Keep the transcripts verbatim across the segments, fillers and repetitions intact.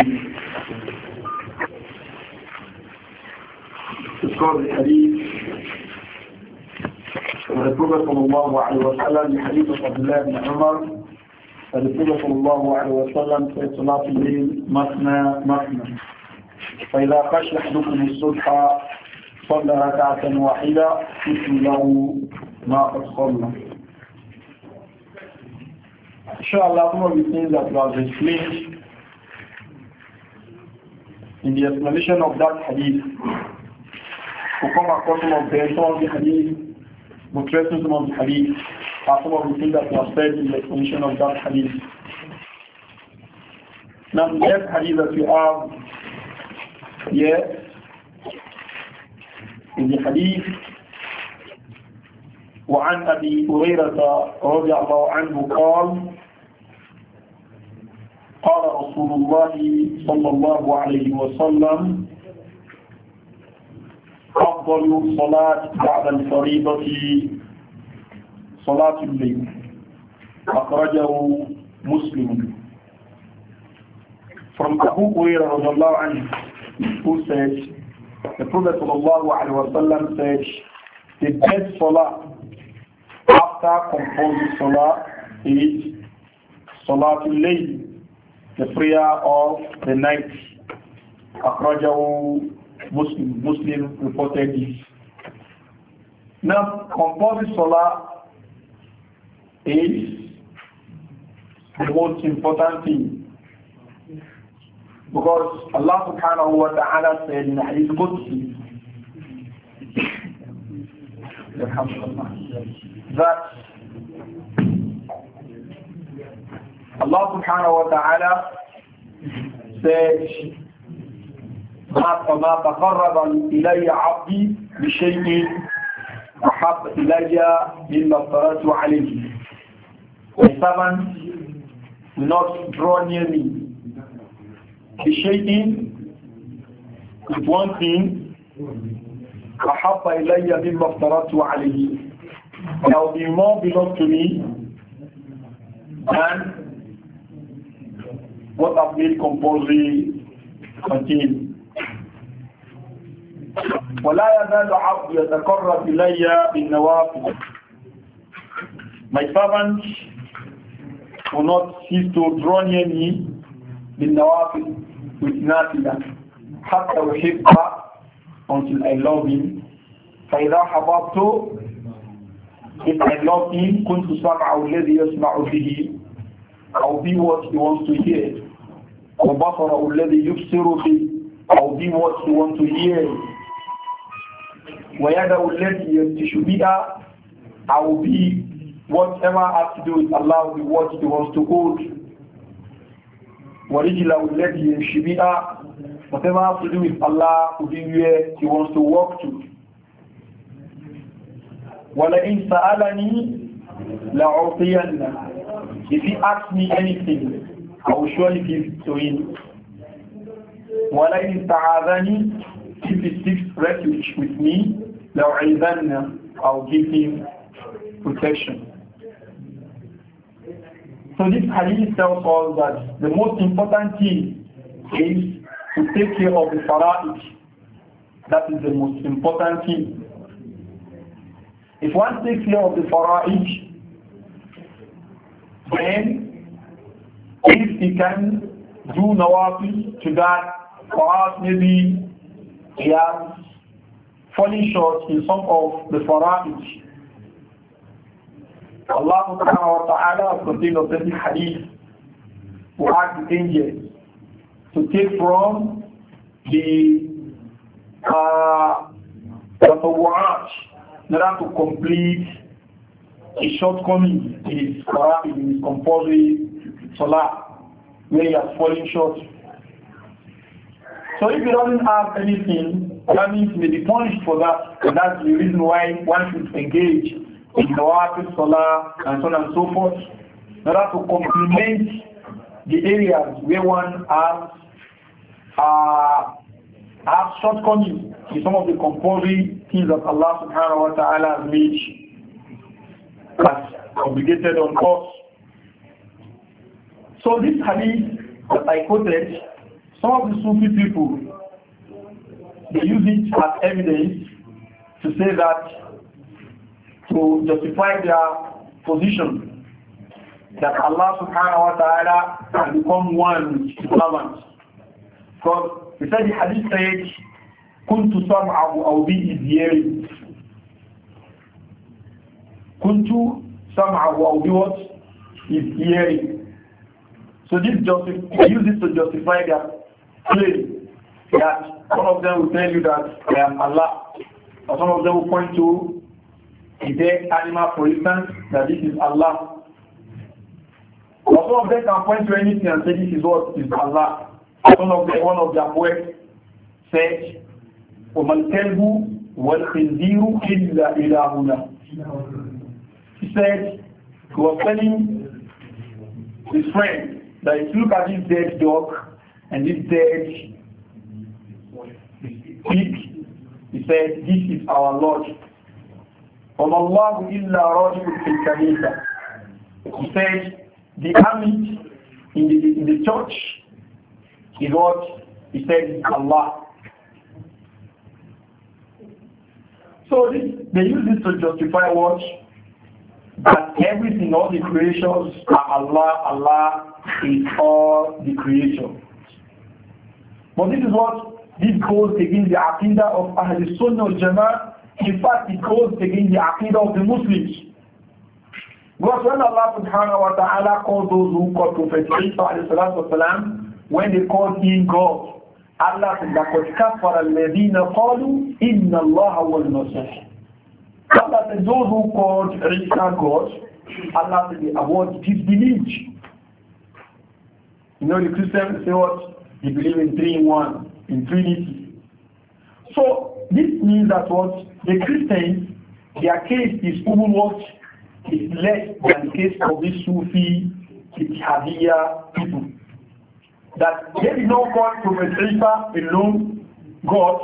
تذكر الحديث الرسول صلى الله عليه وسلم حديث عبد الله بن عمر الرسول صلى الله عليه وسلم في صلاة الليل مثنى مثنى فإذا خشي أحدكم الصبح صلى ركعة واحدة مثل له ما قد صلى. Inshallah, some of the things that was explained in the explanation of that hadith, we come across some of the, some of the hadith, buttressing some of the hadith, are some of the things that were said in the explanation of that hadith. Now, the next hadith that we have here is the hadith وعن أبي هريرة رضي الله عنه قال قال رسول الله صلى الله عليه وسلم أفضل الصلاة بعد الفريضة صلاة الليل أخرجه مسلم. From Abu Hurairah رضي الله عنه, who said, the Prophet صلى الله عليه وسلم said, the best salah after composing salah is Salatul Layl, the prayer of the night. Akhrajahu Muslim, Muslim reported this. Now, composing salah is the most important thing, because Allah subhanahu wa ta'ala said in Hadith Qudsi that Allah subhanahu wa ta'ala said ما تقرب إلي عبدي بشيء أحب إلي مما افترضت عليه. My servant will not draw near me بشيء, with one thing, أحب إلي مما افترضت عليه, there will be more belong to me than what I've made compulsory contain. ولا يزال عبد يتقرب إلي بالنوافل. My servant will not cease to draw near me بالنوافل, with نافلة, حتى أحبه, until I love him. فإذا حببته, if I love him, كنت سمعه الذي يسمع به, I will be what he wants to hear. وبصره الذي يبصر به, I will be what he wants to hear. ويده التي يبطش بها, I will be whatever has to do with Allah, will be what he wants to hold. ورجله التي يمشي بها, whatever has to do with Allah will be where he wants to walk to. وَلَئِنْ سَأَلَنِي لَأُعْطِيَنَّ, if he asks me anything, I will surely give to him. وَلَئِنْ اسْتَعَاذَنِي, if he seeks refuge with me, لَأُعِيذَنَّ, I will give him protection. So this hadith tells us that the most important thing is to take care of the fara'id. That is the most important thing. If one takes care of the fara'id, then if he can do nawafil to that, perhaps maybe he has fallen short in some of the fara'id. Allah subhanahu wa ta'ala has contained of this hadith who asked the angels to take from the uh, tatawwu'at in order to complete his shortcomings in his fara'id, in his compulsory salah, where he has fallen short. So if he doesn't have anything, that means he may be punished for that, and that's the reason why one should engage in nawafil salah and so on and so forth, in order to complement the areas where one has uh, have shortcomings in some of the compulsory things that Allah subhanahu wa ta'ala has made as obligated on us. So this hadith that I quoted Some of the Sufi people, they use it as evidence to say that, to justify their position, that Allah subhanahu wa ta'ala can become one with his servants. Because he said the hadith said, Kuntu sam'ahu aw bi is hearing. Kuntu sam'ahu aw bi what? Is hearing. So this justif- they use this to justify their claim that one of them will tell you that I am Allah. Or some of them will point to a dead animal, for instance, that this is Allah. Or some of them can point to anything and say this is what is Allah. Some of them, one of their poets said, وَمَا الْكَلْبُ وَالْخِنْزِيرُ إِلَّا إِلَهُنَا. He said, he was telling his friend that if you look at this dead dog and this dead pig, he said, this is our Lord. وَمَا اللَّهُ إِلَّا رَجُلٌ فِي الْكَنِيسَةِ. He said, the army in the, in the church is what he said is Allah. So this, they use this to justify what? That everything, all the creations are Allah, Allah is all the creation. But this is what, this goes against the aqidah of Ahl Sunnah wal Jama'ah. In fact, it goes against the aqidah of the Muslims. Because when Allah subhanahu wa ta'ala called those who called Prophet Isa alayhi salatu wasalam, when they called him God, Allah said, لَقَدْ كَفَرَ الَّذِينَ قَالُوا إِنَّ اللَّهَ وَالْمَسِيحِ. Allah said, those who called Isa God, Allah said, they avoid disbelief. You know, the Christians say what? They believe in three in one, in Trinity. So, this means that what? The Christians, their case is even what? Is less than the case of the Sufi, Ittihadiyya people. That they did not call Prophet Isa alone God.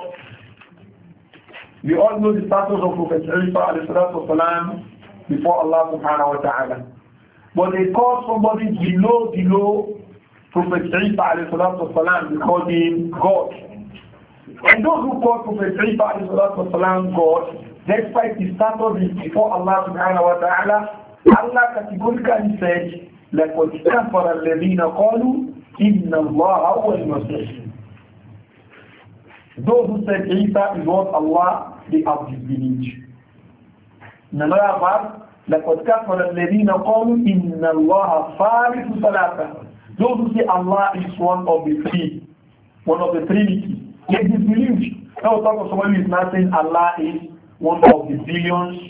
We all know the status of Prophet Isa والسلام, before Allah subhanahu wa ta'ala. But they call somebody below, below Prophet Isa والسلام, they call him God. And those who call Prophet Isa والسلام, God, despite his status before Allah subhanahu wa ta'ala, Allah categorically said, لَقَدْ كَفَرَ الَّذِينَ قَالُوا إِنَّ اللَّهَ هُوَ الْمَسِيحُ. Those who said Isa is what Allah, they have disbelieved. In another verse, لَقَدْ كَفَرَ الَّذِينَ قَالُوا إِنَّ اللَّهَ ثَالِثُ ثَلَاثَةٍ. Those who say Allah is one of the three, one of the Trinity, they disbelieved. Now talk of someone who is not saying Allah is one of the billions.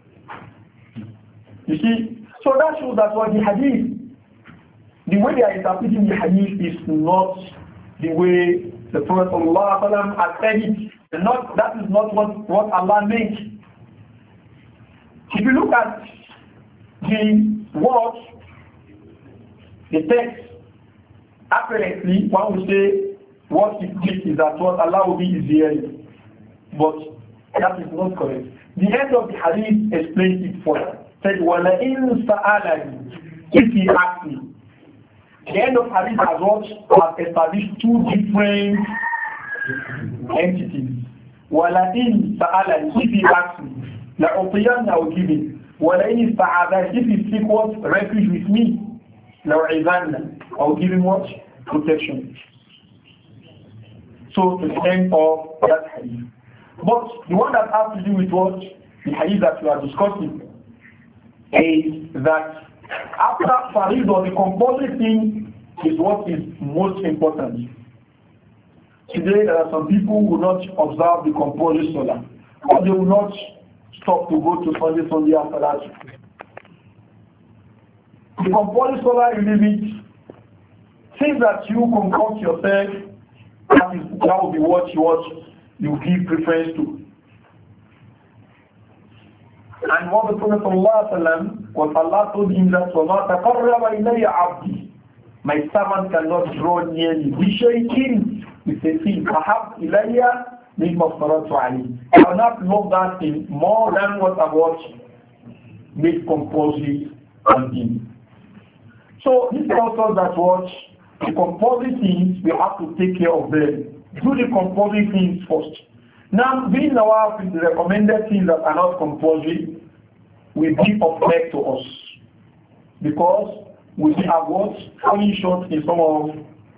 You see, so that shows that what the hadith, the way they are interpreting the hadith is not the way the Prophet ﷺ has said it. And not, that is not what, what Allah meant. If you look at the words, the text, apparently one will say what it means is that what Allah will be is hearing. But that is not correct. The end of the hadith explains it further. Said, وَلَئِنْ سَأَلَنِي, if he asked me. The end of hadith has what has established two different entities. وَلَئِنْ سَأَلَنِي, if he asked me, لَأُعْطِيَنَّ I will give him. وَلَئِنْ اسْتَعَاذَنِ, if he seek what refuge with me, لَأُعِذَنَّ I will give him what? Protection. So to the end of that hadith. But the one that has to do with what the hadith that we are discussing is that after Faridah, the compulsory thing is what is most important. Today there are some people who will not observe the compulsory salah, or they will not stop to go to Sunday, Sunday after that. The compulsory salah, you leave it. Things that you concoct yourself, that, is, that will be what you watch. You give preference to. And what the Prophet ﷺ, what Allah told him that وَمَا تَقَرَّبَ إِلَيَّ عَبْدِي, my servant cannot draw near me. بِشَيْءٍ, with a thing, أَحَبْ إِلَيَّ مِمَّا افْتَرَضْتُ عَلَيْهِ. I will not love that thing more than what I watch made compulsory on him. So this tells us that what The compulsory things, we have to take care of them. Do the compulsory things first. Now, being nawafil, the recommended things that are not compulsory will be of help to us. Because we have what? Falling short in some of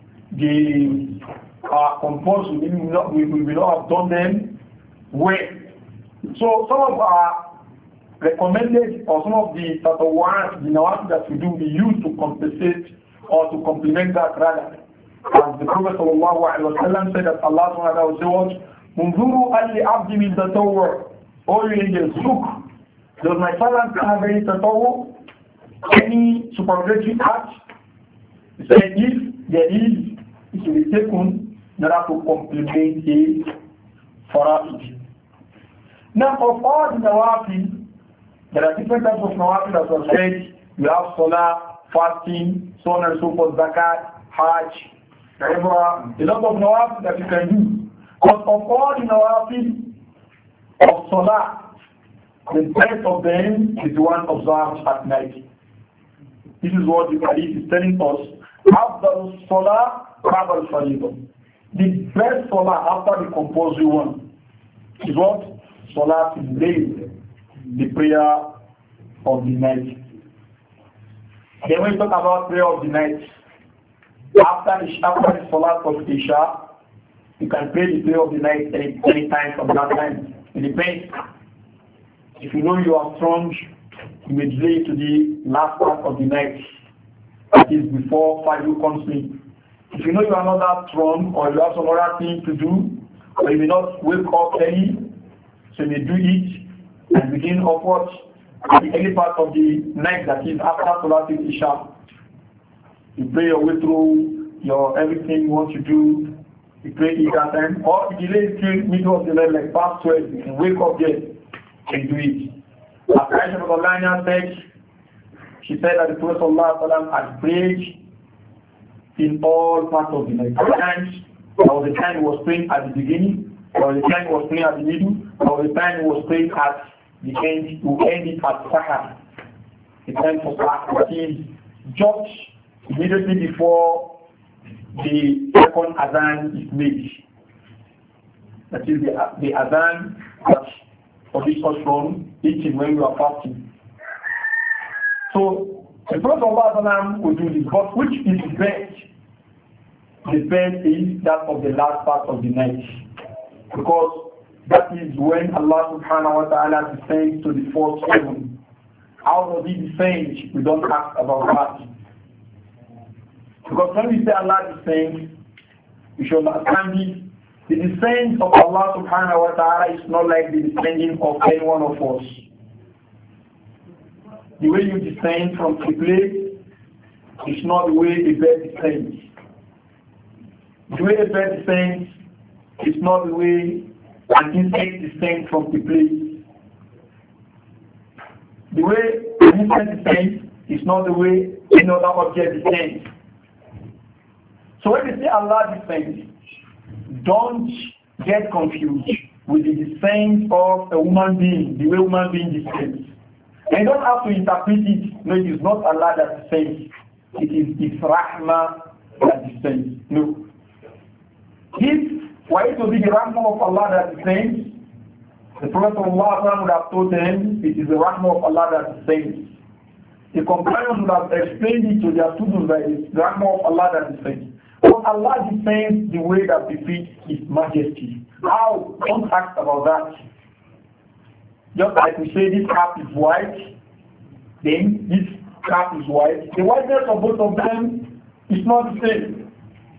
the uh, compulsory, we will, not, we will not have done them well. So some of our recommended or some of the tatawwa'at, the nawafil that we do, we use to compensate or to complement that rather. As the Prophet sallallahu alaihi wasallam said that Allah subhanahu wa ta'ala will say what? Munzuru alli abdi min tatawwa. All you angels, look, does my servant have any tatawwa? Any supererogatory act? He said if there is, it will be taken in order to complement it for it. Now of all the nawafil, there are different types of nawafil as was said. You have salah, fasting, so on and so forth, zakat, hajj, umrah, a lot of nawafil that you can do. But of all the nawafil of salah, the best of them is the one observed at night. This is what the hadith is telling us. After salah, qabla al-fariḍah. The best salah after the compulsory one is what? Salah is layl, the prayer of the night. Then when we talk about prayer of the night, after the, after the salah of Isha, you can pray the prayer of the night any, any time from that time. It depends. If you know you are strong, you may delay to the last part of the night. That is before Fajr comes in. If you know you are not that strong or you have some other thing to do, or you may not wake up early, so you may do it and begin upwards at the early part of the night, that is after Salat Isha. You pray your way through your everything you want to do. You pray it that time, or you delay till middle of the night, like past twelve, you can wake up there and do it. As Aisha Radhiyallahu said, she said that the Prophet ﷺ had prayed in all parts of the night. Sometimes there was a time he was praying at the beginning, there was a time he was praying at the middle, there was a time he was praying at the end, to end it at Sahar. The time for Sahar, that is just immediately before the second Adhan is made. That is the, the Adhan that forbids us from eating when we are fasting. So the Prophet ﷺ will do this, but which is the best? The best is that of the last part of the night, because that is when Allah subhanahu wa ta'ala descends to the fourth heaven. How does he descend? We don't ask about that. Because when we say Allah descends, we should understand this. The descent of Allah subhanahu wa ta'ala is not like the descending of any one of us. The way you descend from a place is not the way a bird descends. The way a bird descends is not the way an insect descends from a place. The way an insect descends is not the way any other object descends. So when we say Allah descends, don't get confused with the descent of a human being, the way a human being descends. And you don't have to interpret it. No, it is not Allah that descends. It is His Rahmah that descends. No. If were it to be the Rahmah of Allah that descends, the Prophet of Allah would have told them it is the Rahmah of Allah that descends. The companions would have explained it to their students that it is the Rahmah of Allah that descends. But Allah descends the way that befits His Majesty. How? Don't ask about that. Just like we say this cap is white, then this cap is white. The whiteness of both of them is not the same.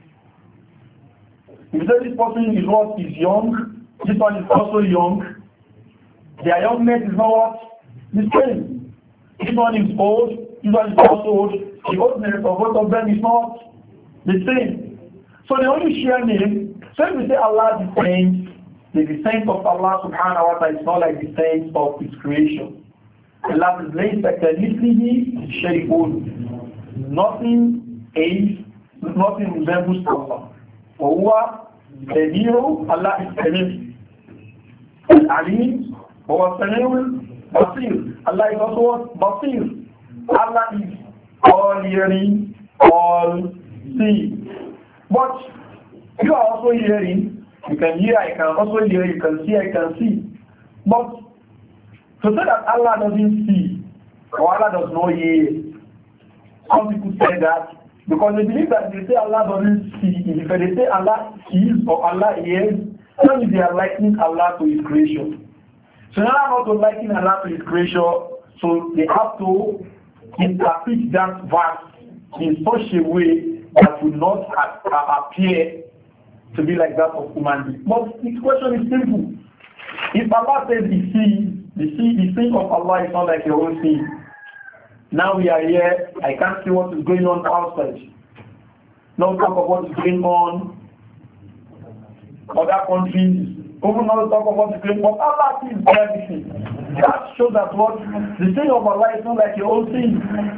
If you say this person is what is young, this one is also young, their youngness is not what? The same. This one is old, this one is also old. The oldness of both of them is not the same. So they only share name. So if we say Allah descends, the descent of Allah subhanahu wa ta'ala is not like the descent of His creation. Allah is laid back and shay'un. Nothing is, nothing resembles Allah. For huwa Sami'u, Allah is Sami'u. Al-Alim, huwa Sami'u Basir. Allah is also Basir. Allah is all hearing, all see. But you are also hearing, you can hear, I can also hear, you can see, I can see. But to say that Allah doesn't see, or Allah does not hear, some people say that because they believe that they say Allah doesn't see, if they say Allah sees or Allah hears, then they are likening Allah to His creation. So now not to liken Allah to His creation, so they have to interpret that verse in such a way that will not appear to be like that of human being. But this question is simple. If Allah says He sees, the see, the seeing of Allah is not like your own seeing. Now we are here, I can't see what is going on outside. No talk of what is going on other countries, even not talk of what is going on, but Allah sees everything. That shows that what the seeing of Allah is not like your own seeing.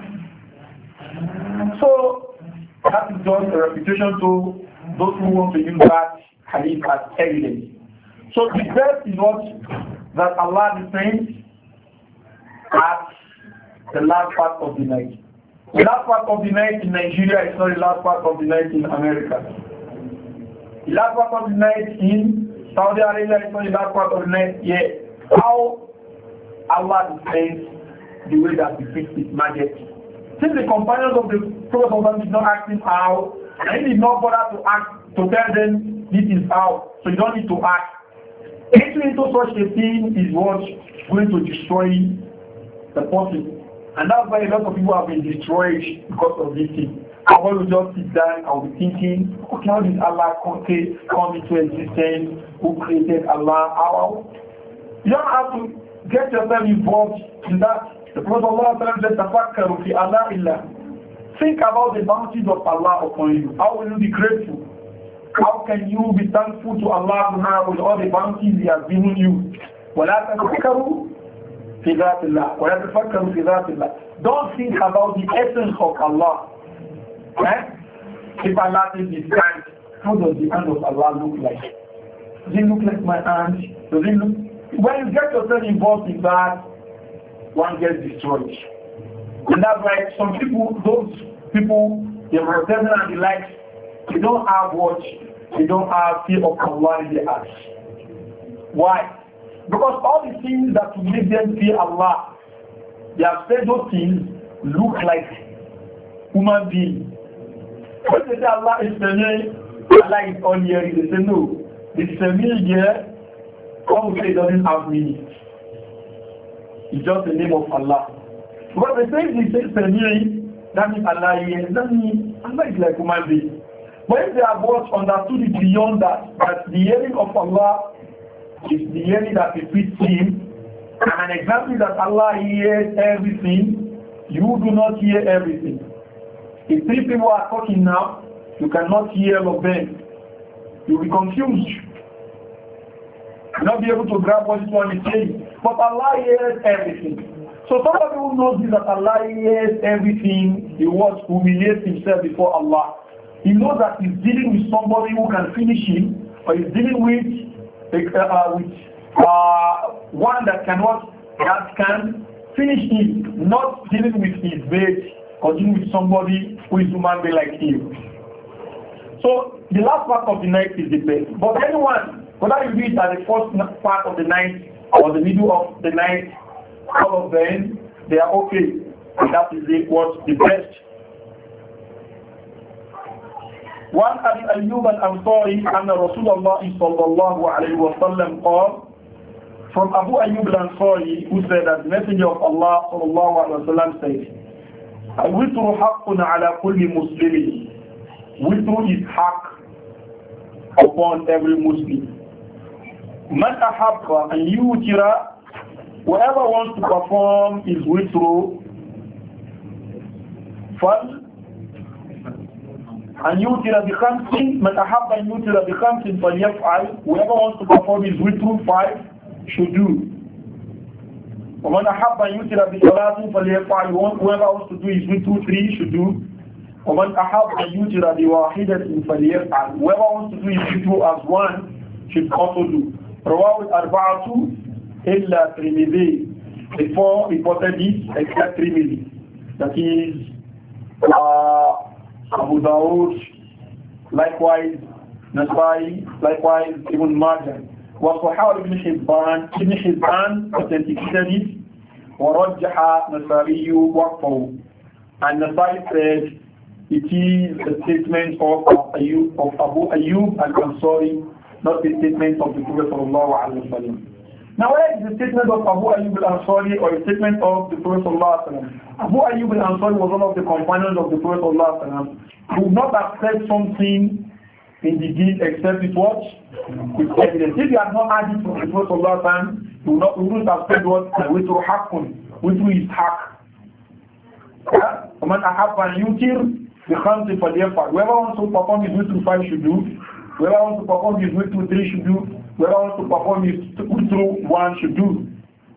So that is just a reputation to those who want to use that hadith as evidence. So the best is what that Allah descends at the last part of the night. The last part of the night in Nigeria is not the last part of the night in America. The last part of the night in Saudi Arabia is not the last part of the night here. How Allah descends the way that befits His majesty. Since the companions of the Prophet did not ask him how, and he did not bother to ask to tell them this is how, so you don't need to ask. Entering into such a thing is what going to destroy the person. And that's why a lot of people have been destroyed because of this thing. I will just sit down, I'll be thinking, okay, how did Allah come, come into existence? Who created Allah? How? You don't have to get yourself involved in that. The Prophet Allah said, "Tafakkaru fi Allah illa." Think about the bounties of Allah upon you. How will you be grateful? How can you be thankful to Allah with all the bounties He has given you? وَلَا تَفَكَّرُوا في ذات الله ولا تفكروا في ذات الله. Don't think about the essence of Allah. Eh? If Allah is His hand, how does the hand of Allah look like? Does it look like my hand? Does it look? When you get yourself involved in that, one gets destroyed. And that's why some people, those people, the Mu'tazila and the likes, they don't have what? They don't have fear of Allah in their hearts. Why? Because all the things that will make them fear Allah, they have said those things look like human beings. When they say Allah is Samir, Allah is all hearing, they say no. The Samir here, one will say it doesn't have meaning. It's just the name of Allah. But they say they say Samir, that means Allah hears, that means Allah is like human being. But if they have what understood it beyond that, that the hearing of Allah is the hearing that befits Him, and an example that Allah hears everything, you do not hear everything. If three people are talking now, you cannot hear all of them. You will be confused. You will not be able to grab what this one is saying. But Allah hears everything. So somebody who knows this, that Allah hears everything, he was humiliate himself before Allah. He knows that he's dealing with somebody who can finish him, or he's dealing with Uh, with uh, one that cannot, that can finish him, not dealing with his mate or dealing with somebody who is human being like him. So the last part of the night is the best. But anyone, whether you do it at the first part of the night or the middle of the night, all of them, they are okay. And that is the, what the best. وعن أبي أيوب الأنصاري أن رسول الله صلى الله عليه وسلم قال, from Abu Ayyub al-Ansari, who said that the Messenger of Allah صلى الله عليه وسلم said, الوتر حق على كل مسلم. Witr is haq upon every Muslim. من أحب أن يوتر, whoever wants to perform his witr, فل أن يوتر بخمس. من أحب أن يوتر بخمس فليفعل. Whoever wants to perform his witr five should do. ومن أحب أن يوتر بثلاث فليفعل. Whoever wants to do his witr three should do. ومن أحب أن يوتر بواحدة فليفعل. Whoever wants to do his witr as one should also do. رواه الأربعة إلا ترمذي. Before reported this except Trimidi. That is uh, Abu Dawud, likewise Nasai, likewise Ibn Majah. وصححه ابن حبان ابن حبان authenticated it ورجح نسائي وقفه, and Nasai said it is a statement of Ayyub, of Abu Ayyub al-Ansari, not a statement of the Prophet sallallahu alaihi wasallam. Now, whether it is a statement of Abu Ayyub al-Ansari or a statement of the Prophet sallallahu alaihi wasallam, Abu Ayyub al-Ansari was one of the companions of the Prophet sallallahu alaihi wasallam who would not have said something in the deed except with what? With evidence. If you had not had it from the Prophet sallallahu alaihi wasallam, you would not, you wouldn't have said what? Which will happen, which is hack. وَمَنْ أَحَبَّ أَنْ يُوتِرْ بِخَمْسٍ فَلْيَفْعَلْ. Whoever wants to perform his witr five should do. Whoever wants to perform his witr three should do. Whoever wants to perform his witr one should do.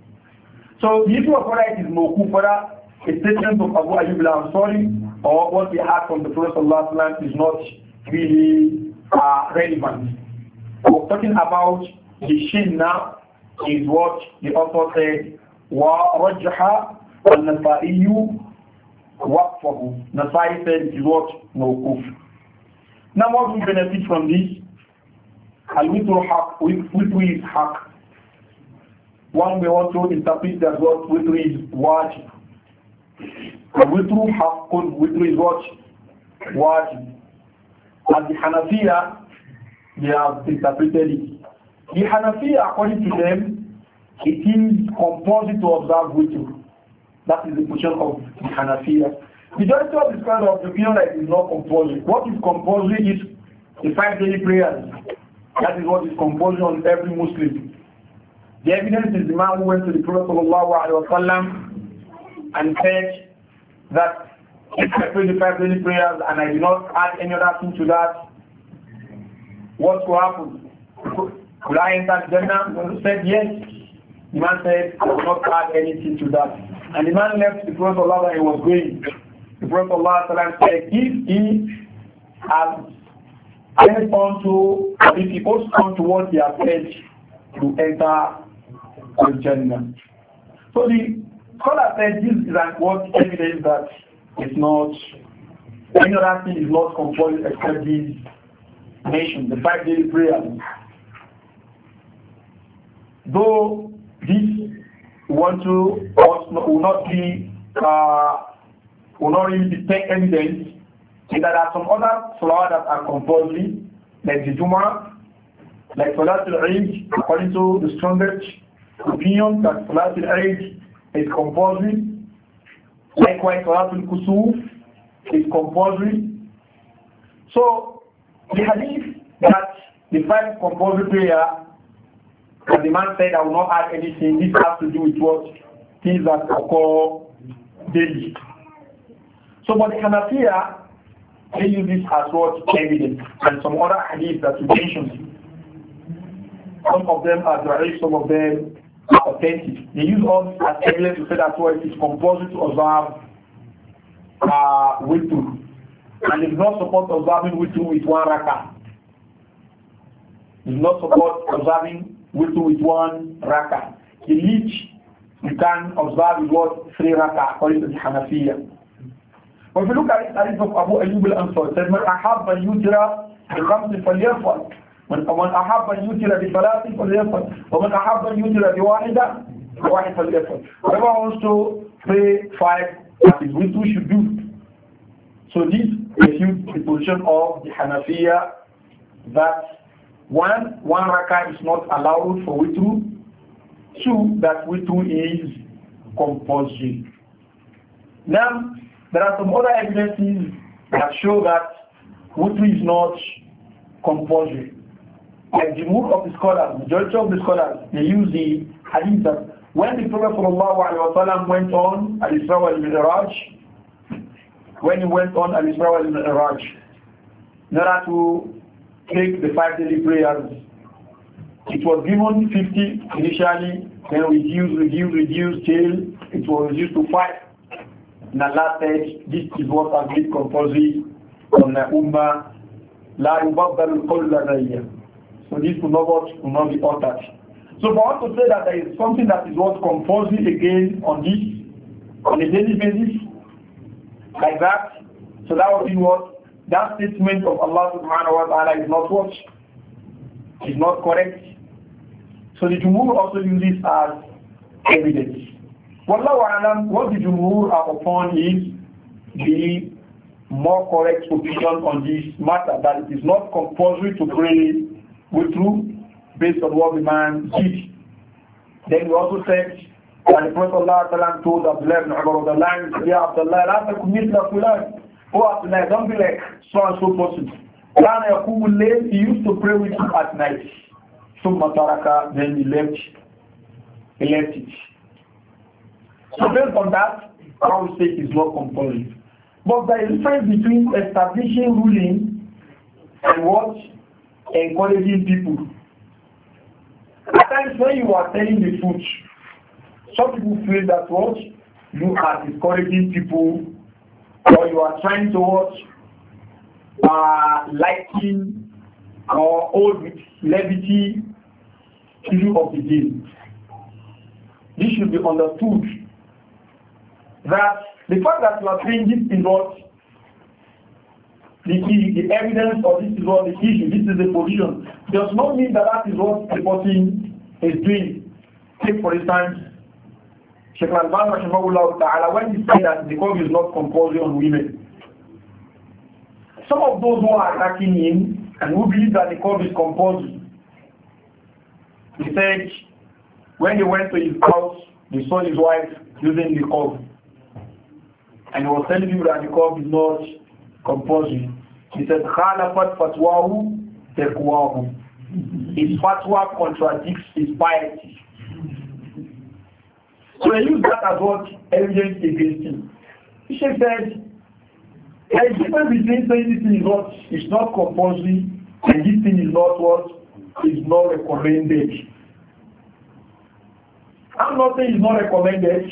So the issue of whether it is mawquf, whether a statement of Abu Ayyub al-Ansari or what he had from the Prophet sallallahu alaihi wasallam is not really uh, relevant. We're talking about the shin now is what the author said, وَرَجَّحَ النَّسَائِيُّ وَقْفَهُ. Nasai said it is what? Mawquf. Now what we benefit from this? Al-witru haq, witru is haq. One may want to interpret that what witru is wajib. Al-witru haqqun, witru is what? Wajib. As the Hanafiya, they have interpreted it. The Hanafiya, according to them, it is compulsory to observe witru. That is the position of the Hanafiya. The majority of this kind of opinion that it is not compulsory. What is compulsory is the five daily prayers. That is what is compulsory on every Muslim. The evidence is the man who went to the Prophet ﷺ and said that if I pray the five daily prayers and I do not add any other thing to that, what will happen? Will I enter Jannah? He said yes. The man said, I will not add anything to that. And the man left the Prophet ﷺ and he was going. The Prophet ﷺ said, if he has held on to, if he goes on to what he has said, to enter the Jannah. So the scholar said this is like what evidence that it's not, any other thing is not compulsory except this nation, the five daily prayer. Though this want to will not be uh, will not really detect evidence, is that there are some other salah that are compulsory, like the Jumu'ah, like Salatul Eid, according to the strongest opinion that Salatul Eid is compulsory. Likewise, Salatul Kusuf is compulsory. So the hadith that the five compulsory prayer, and the man said, I will not add anything. This has to do with what? Things that occur daily. So, but the Hanafiya, they use this as what? Evidence. And some other hadiths that we mentioned. Some of them are direct, some of them are authentic. They use all this as evidence to say that what it is compulsory to observe uh, witr. And it does not support observing witr with one rakah. It does not support observing witr with one rakah. The least you can observe is what? Three rakah according to the Hanafiya. But if you look at it, hadith of Abu Ayyub al-Ansari, it says, "Man ahabba yutira bi-khamsin falyafal, man ahabba yutira bi-thalathin falyafal, wa man ahabba yutira bi-wahida bi-wahid falyafal." Whoever wants to pray five, that is what we should do. So this refutes the position of the Hanafiya that one, one rakah is not allowed for witr. Two, that witr is compulsory. Now, there are some other evidences that show that witr is not compulsory. Like the mood of the scholars, majority of the scholars, they use the hadith that when the Prophet ﷺ went on Al-Isra wal-Mi'raj, when he went on Al-Isra wal-Mi'raj, in order to take the five daily prayers, it was given fifty initially, then reduced, reduced, reduced till it was reduced to five. And Allah said, this is what has been compulsory on the Ummah. La yubaddal al-qawl ladayya. So this will not, will not be altered. So for us to say that there is something that is what compulsory again on this, on a daily basis, like that, so that would be what? that statement of Allah subhanahu wa ta'ala is not what? Is not correct. So the Jumhur also use this as evidence. Wallahu a'lam, what the Jumhur are upon is the more correct opinion on this matter, that it is not compulsory to pray with truth based on what the man did. Then we also said that the Prophet ﷺ told Abdullah ibn Umar of the line, Ya Abdullah, la takum mithla fulan. Oh Abdullah, don't be like so and so person. Kana yaqumu al-layl, he used to pray with you at night. Summa taraka, then he left, he left it. So based on that, I would say it's not compulsory. But there is a difference between establishing ruling and what? Encouraging people. At times when you are telling the truth, some people feel that what? You are discouraging people, or you are trying to what? Uh, lighten or hold with levity issue of the day. This should be understood that the fact that you are saying this is what the, the evidence, or this is what the issue, this is the position, does not mean that that is what the person is doing. Take for instance, Sheikh Al-Albani rahimahullah ta'ala, when he said that the niqab is not compulsory on women, some of those who are attacking him and who believe that the niqab is compulsory, he said when they went to his house, they saw his wife using the niqab. And he was telling people that the niqab is not compulsory. He said, Khalafat fatwahu taqwahu. His fatwa contradicts his piety. So they use that as what evidence against him. He said, there is a difference between saying this thing is not, is not compulsory and this thing is not what is not recommended. I'm not saying it's not recommended.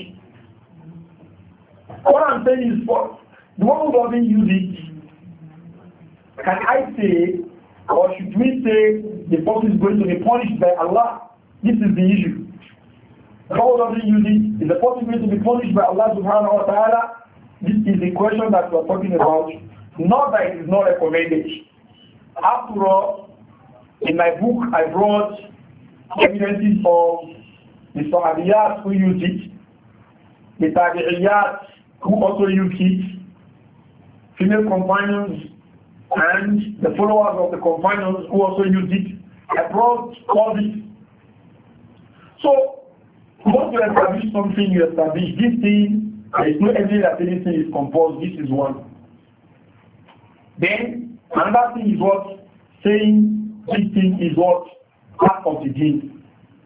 What I'm saying is, for the one who doesn't use it, can I say, or should we say, the person is going to be punished by Allah? This is the issue. The one who doesn't use it, is the person going to be punished by Allah subhanahu wa ta'ala? This is the question that we are talking about. Not that it is not recommended. After all, in my book, I brought evidences of the Sahabiyat who used it, the Tabi'iyat who also used it, female companions, and the followers of the companions who also used it. I brought all this. So, once you establish something, you establish this thing, there is no evidence that anything is composed. This is one. Then, another thing is what? Saying this thing is what? Part of the deen.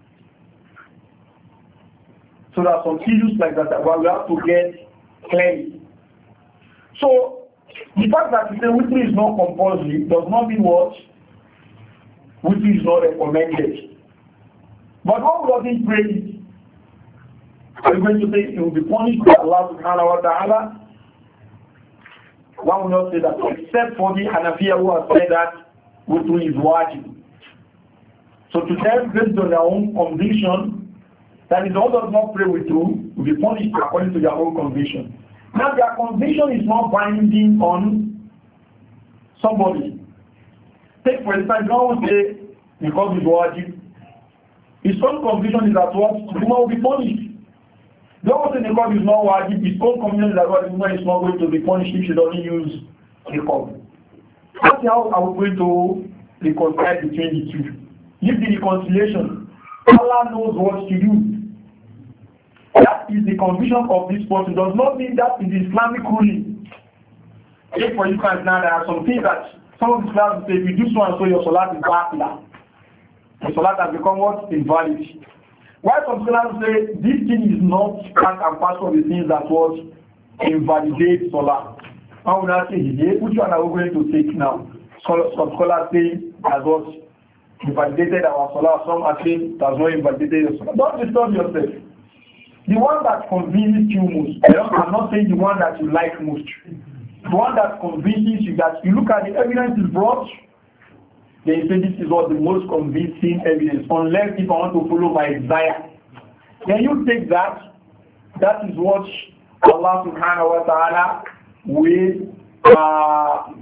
So there are some issues like that that we have to get clarity. So, the fact that we say witness is not compulsory does not mean what? Witness is not recommended. But one doesn't pray it. Are you going to say it will be punished by Allah subhanahu wa ta'ala? One will not say that, except for the Hanafiya who have said that witness is wajib. So to them, based on their own conviction, that is all does not pray with you will be punished according to their own conviction. Now their conviction is not binding on somebody. Take for instance, no one say because it's wajib. His own conviction is that what the woman will be punished. The one say because it's not wajib, his own conviction is that what the woman is not going to be punished if she doesn't use the cup. That's how I we going to reconcile between the two. If the reconciliation, Allah knows what to do. That is the conviction of this person. Does not mean that is Islamic ruling. Take for instance, now there are some things that some of the Islam say, if you do so and so, your salat is batila. The salat has become what? Invalid. While some scholars say this thing is not part and parcel of the things that what invalidate salat. I will not say, hey, which one are we going to take now? Some scholars say as what invalidated our salat. Some are saying does not invalidate your salat. Don't disturb yourself. The one that convinces you most, I'm not saying the one that you like most, the one that convinces you, that you look at the evidence is brought, then you say this is what the most convincing evidence, unless if I want to follow my desire. Then you take that, that is what Allah subhanahu wa ta'ala will uh,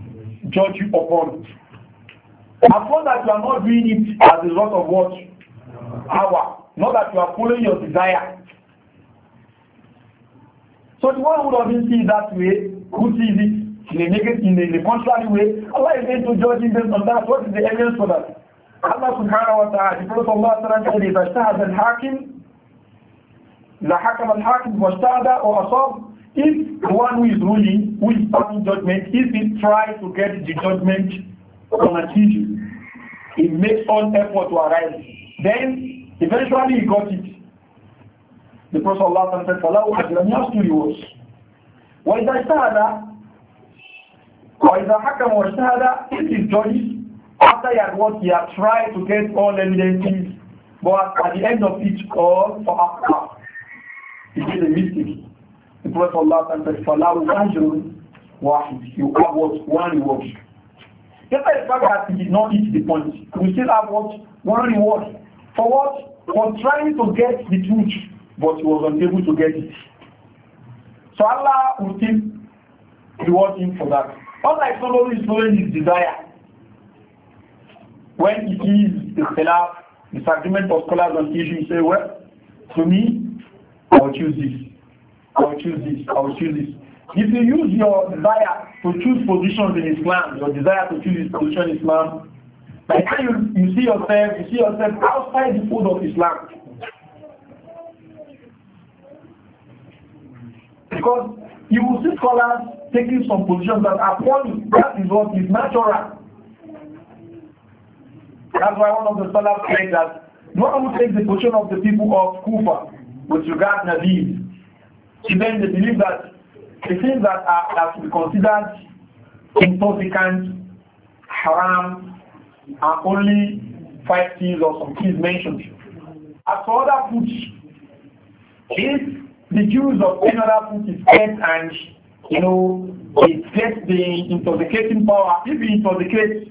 judge you upon. As long as you are not doing it as a result of what? Power. Not that you are following your desire. So the one who doesn't see it that way, who sees it in a negative, in a, in a contrary way, Allah is going to judge him based on that. What is the evidence for that? Allah subhanahu wa ta'ala, the Prophet Allah said, إذا اجتهد الحاكم إذا حكم الحاكم واجتهد or أصاب, if the one who is ruling, who is passing judgment, if he tries to get the judgment on a issue, he makes all effort to arrive, then eventually he got it. The Prophet Allah said, فَلَهُ أَجْرًا, he has two rewards. وَإِذَا اجْتَهَدَ وَإِذَا حَكَمَ وَاجْتَهَدَ, if he judges, after he had what he had tried to get all evidences, but at the end of it all, for after, he did a mistake. The Prophet Allah said, فَلَهُ أَجْرٌ وَاحِدٌ, you have what? One reward. Despite the fact that he did not hit the point, we still have what? One reward. For what? For trying to get the truth, but he was unable to get it. So Allah will still reward him for that. Unlike somebody who is following his desire, when it is the khilaf, disagreement of scholars on the issue, you say, well, to me, I will choose this, I will choose this, I will choose this. If you use your desire to choose positions in Islam, your desire to choose this position in Islam, by the time you, you see yourself, you see yourself outside the fold of Islam. Because you will see scholars taking some positions that are funny. That is what is natural. That's why one of the scholars said that no one will take the position of the people of Kufa with regard to Nabi. Then they believe that the things that are, are to be considered intoxicant, haram, are only five things or some things mentioned. As for other foods, if the Jews of another food is fed and, you know, it gets the intoxicating power, if it intoxicates,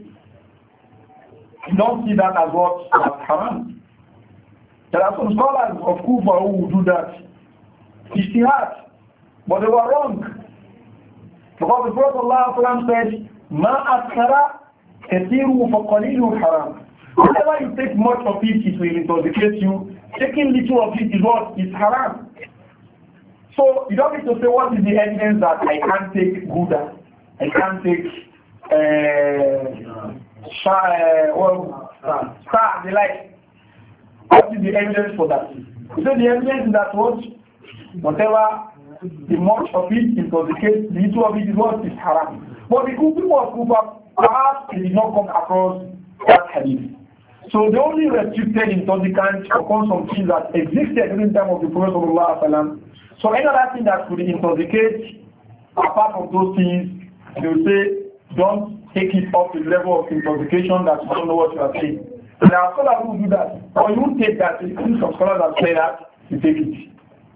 you don't see that as what? As haram. There are some scholars of Kufa who will do that. Ijtihad. But they were wrong. Because the Prophet ﷺ said, Ma askara kathiru fa qalilu haram. Whenever you take much of it, it will intoxicate you. Taking little of it is what? Is haram. So you don't need to say what is the evidence that I can't take Gouda, I can't take uh, star, uh, well, star, the like. What is the evidence for that? You say the evidence is that what? Whatever the much of it intoxicates, the little of it is what is haram. But the people of Kufa, perhaps they did not come across that hadith. So they only restricted intoxicants upon some things that existed during the time of the Prophet sallallahu alaihi wasallam. So any other thing that could intoxicate, apart from those things, they will say, don't take it up to the level of intoxication that you don't know what you are saying. And there are scholars who do that. Or you won't take that. Some scholars that say that, you take it.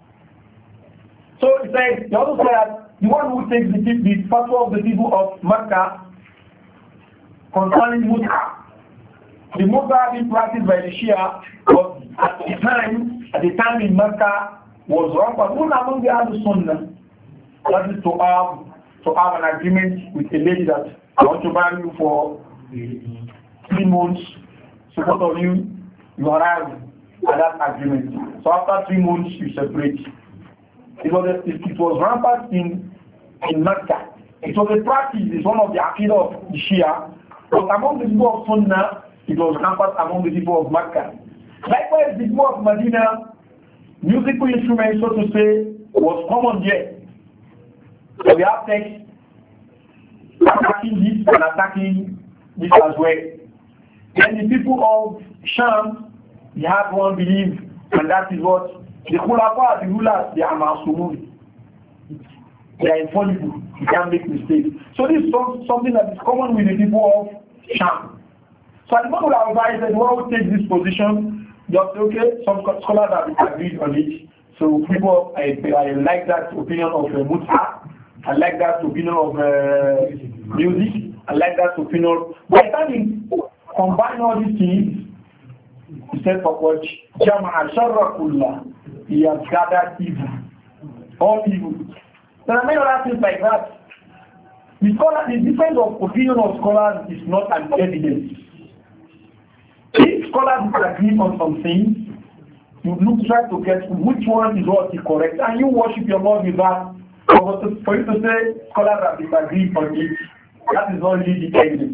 So it says, you also say that the one who takes the, the fatwa of the people of Makkah concerning Mut'ah, the Mut'ah being practiced by the Shia was at the time, at the time in Makkah, was rampant. Even among the other Sunnah, that is to have to have an agreement with a lady that I want to marry you for three months. So both of you, you arrive at that agreement. So after three months, you separate. It was a, it, it was rampant in in Mecca. It was a practice. It's one of the aqidah of the Shia. But among the people of Sunnah, it was rampant among the people of Mecca. Likewise, the people of Medina, musical instruments, so to say, was common there. So we have text attacking this and attacking this as well. Then the people of Sham, they have one belief, and that is what the Khulafa, the rulers, they are masumun. They are infallible. You can't make mistakes. So this is something that is common with the people of Sham. So at the moment I advise that one will take this position. Just okay, some scholars have agreed on it. So people, I, I like that opinion of uh, Mut'ah. I like that opinion of uh, music. I like that opinion. By the time you combine all these things, he said for what? Jama'a sharra kullah. He has gathered evil. All evil. There are many other things like that. The scholar, the difference of opinion of scholars is not an evidence. If scholars disagree on some things, you look try to get which one is what is correct, and you worship your Lord with that. For you to say scholars have disagreed on it, that is not really the evidence.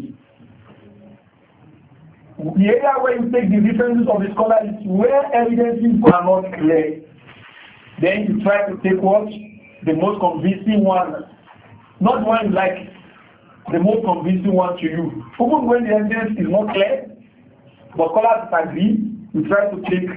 The area where you take the differences of the scholar is where evidences are not clear. Then you try to take what? The most convincing one. Not one you like, the most convincing one to you. Even when the evidence is not clear, but scholars disagree, you try to take.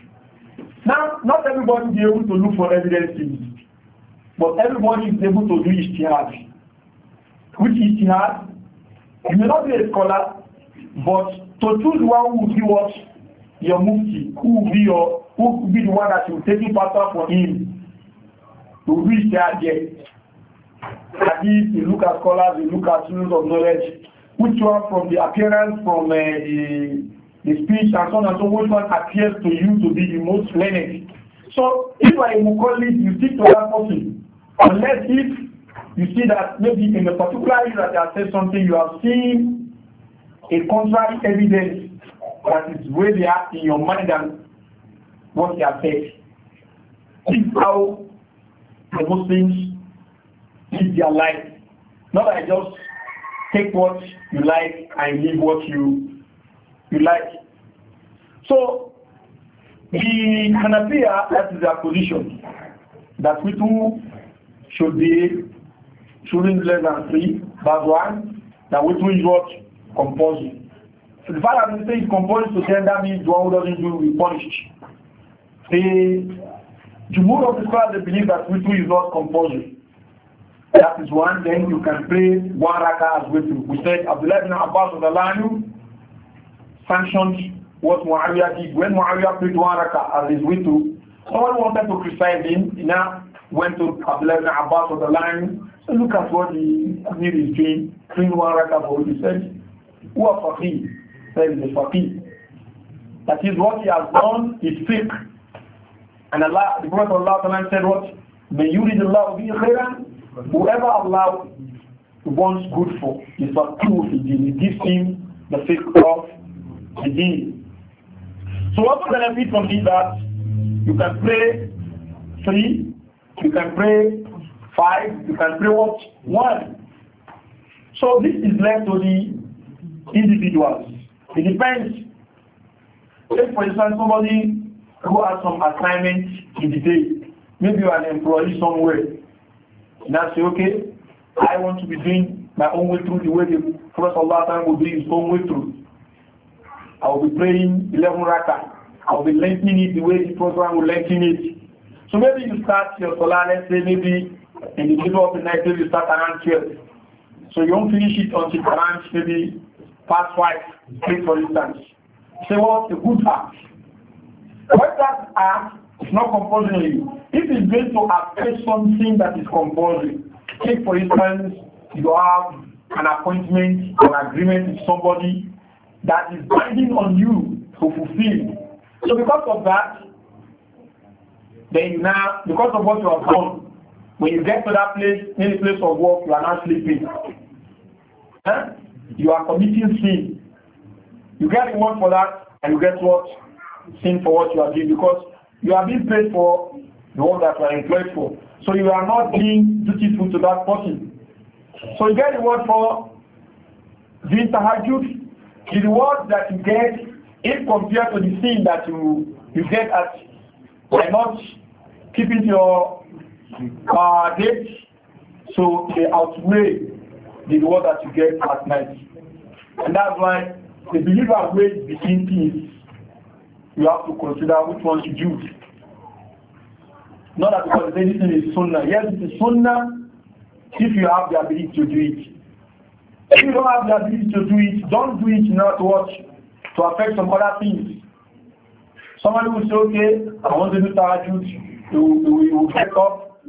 Now, not everybody will be able to look for evidences, but everybody is able to do ijtihad. Which ijtihad? You may not be a scholar, but to choose one who will be what? Your mufti, who will be your, who will be the one that will take fatwa for him. To reach there yet. Hadith, you look at scholars, you look at students of knowledge. Which one from the appearance, from uh, the, the speech and so on and so on, which one appears to you to be the most learned? So if you are a muqallid, you stick to that person. Unless if you see that maybe in a particular area that they have said something, you have seen a contrary evidence that is where they are in your mind than what they have said. This is how the Muslims live their life. Not that I just take what you like and leave what you you like. So the Hanafiya, that is their position, that we too should be shouldn't less than three. That's one. That we too is what compulsory. So the fact that they say it's compulsory to them, that means the one who doesn't do will be punished. The Jumhur of the scholars, they believe that witr is not compulsory. That is one. Then you can pray one rakah as witr. We said Abdullah ibn Abbas of the Lanu sanctioned what Muawiyah did. When Muawiyah prayed one rakah as his witr, someone wanted to criticize him. He now went to Abdullah ibn Abbas of the Lanu. So look at what the Amir is doing. Praying one rakah for what he said. Who are faqih? Says the faqih. That is what he has done is fiqh. And Allah, the Prophet of Allah said what? May you read Allah be khairan. Whoever Allah wants good for is a tool for deen. He gives him the fiqh of the deen. So what the benefit from this that you can pray three, you can pray five, you can pray what? One. So this is left to the individuals. It depends. Take for instance somebody who has some assignment in the day. Maybe you are an employee somewhere. Now say, okay, I want to be doing my own way through the way the Prophet Allah will do his own way through. I will be praying eleven rakah. I will be lengthening it the way the Prophet will lengthen it. So maybe you start your salah, let's say maybe in the middle of the night, maybe you start around twelve. So you won't finish it until around maybe past five, eight for instance. Say what? A good act. What that act is not compulsory. If it's going to affect something that is compulsory, take for instance, you have an appointment or agreement with somebody that is binding on you to fulfill. So because of that, then now, because of what you have done, when you get to that place, any place of work, you are not sleeping. Huh? You are committing sin. You get reward for that, and you get what? Sin for what you are doing, because you are being paid for the work that you are employed for. So you are not being dutiful to that person. So you get reward for doing tahajjud. The reward that you get, if compared to the sin that you you get at by not keeping your uh, date, so they outweigh the reward that you get at night. And that's why the believer weighs between things. You have to consider which one to do. Not that because anything is sunnah. Yes, it is sunnah if you have the ability to do it. If you don't have the ability to do it, don't do it not to watch to affect some other things. Somebody will say, okay, I want to do tahajjud, you will wake up.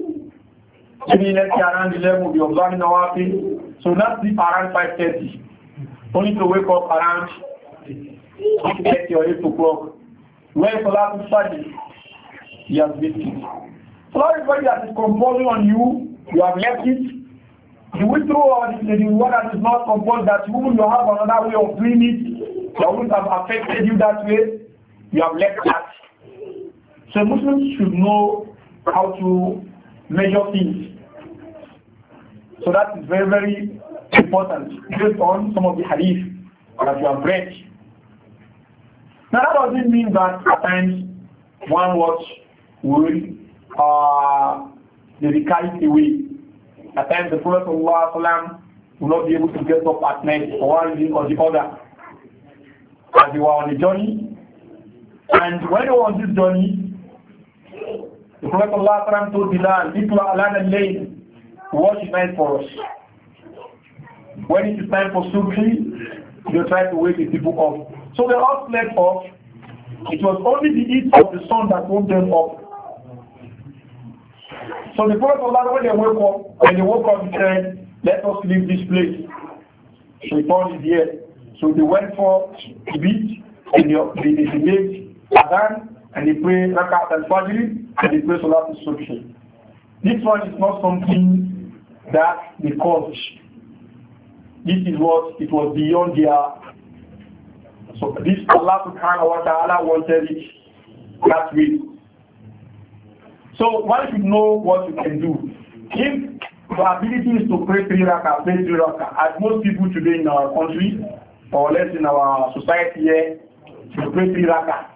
Maybe let's say around eleven, we'll be observing our thing. So not sleep around five thirty. Only to wake up around eight thirty or eight o'clock. When Salah is Friday, he has missed it. So everybody that is composing on you, you have left it, The withdrawal or the, the one that is not compulsory, that you you have another way of doing it, that wouldn't have affected you that way, you have left that. So Muslims should know how to measure things. So that is very, very important based on some of the hadith that you have read. Now that doesn't mean that at times one watch will uh, be carried away. At times the Prophet ﷺ will not be able to get up at night for one reason or the other. As they were on the journey. And when they were on this journey, the Prophet ﷺ told Bilal, Ikla alana al-layl, watch night for us. When it is time for Subhi, they try to wake the people up. So they all slept off. It was only the heat of the sun that woke them up. So the Prophet ﷺ, when they woke up, when they woke up, he said, let us leave this place. Shaitan is here. So they went for the beach, and they, they, they made Adhan, and they pray Rakat al-Fajr, and they pray Salat al-Subhi. This one is not something that they caused. This is what it was beyond their. So this Allah subhanahu wa ta'ala wanted it that way. So one should know what you can do. If the ability is to pray three rakah, pray three rakah, as most people today in our country, or less in our society here, to pray three rakah.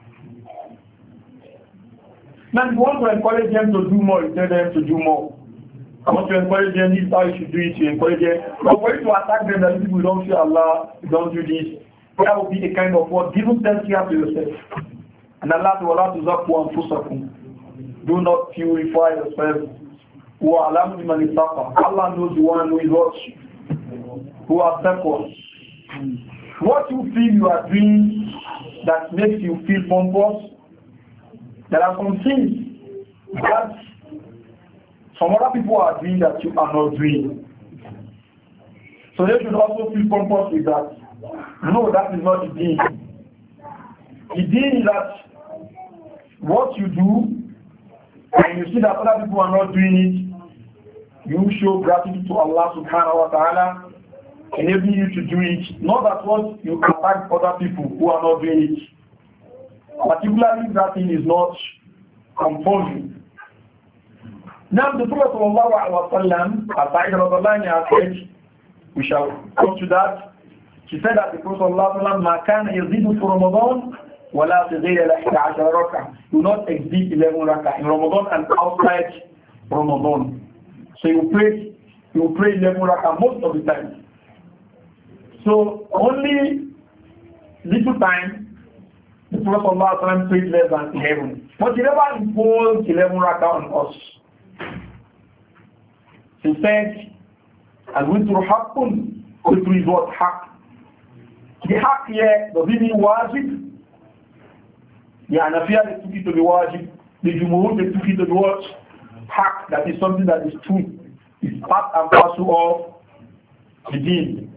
Now if you want to encourage them to do more, you tell them to do more. I want to encourage them, this is how you should do it, you encourage them. But for you to attack them that people don't fear Allah, don't do this, that will be a kind of what? Giving self-care to yourself. And Allah will allow to zaku and fusakum. Do not purify yourself. Who are alam liman ittaqa. Allah knows the one who is what? Who are taqwa. What you feel you are doing that makes you feel pompous, there are some things that some other people are doing that you are not doing. So they should also feel pompous with that. No, that is not the deen. The deen is that what you do, and you see that other people are not doing it, you show gratitude to Allah subhanahu wa ta'ala, enabling you to do it. Not that what you attack other people who are not doing it. Particularly that thing is not compulsory. Now the Prophet sallallahu alaihi wasallam, as I have said, we shall come to that. She said that the Prophet sallallahu alaihi wasallam, "Ma kana yazidu fi Ramadan, wala tazida ila ihda ashara rak'ah." Do not exceed eleven rak'ah in Ramadan and outside Ramadan. So you pray, you pray eleven rak'ah most of the time. So only little time the Prophet sallallahu alaihi wasallam prayed less than eleven. But he never imposed eleven rak'ah on us. He said, "Al-witru haqqun." Witru is what? Haqq. The haqq here does it mean wajib? The Hanafiya they took it to be wajib. The Jumhur they took it to be what? Haqq. That is something that is true. It's part and parcel of the deen.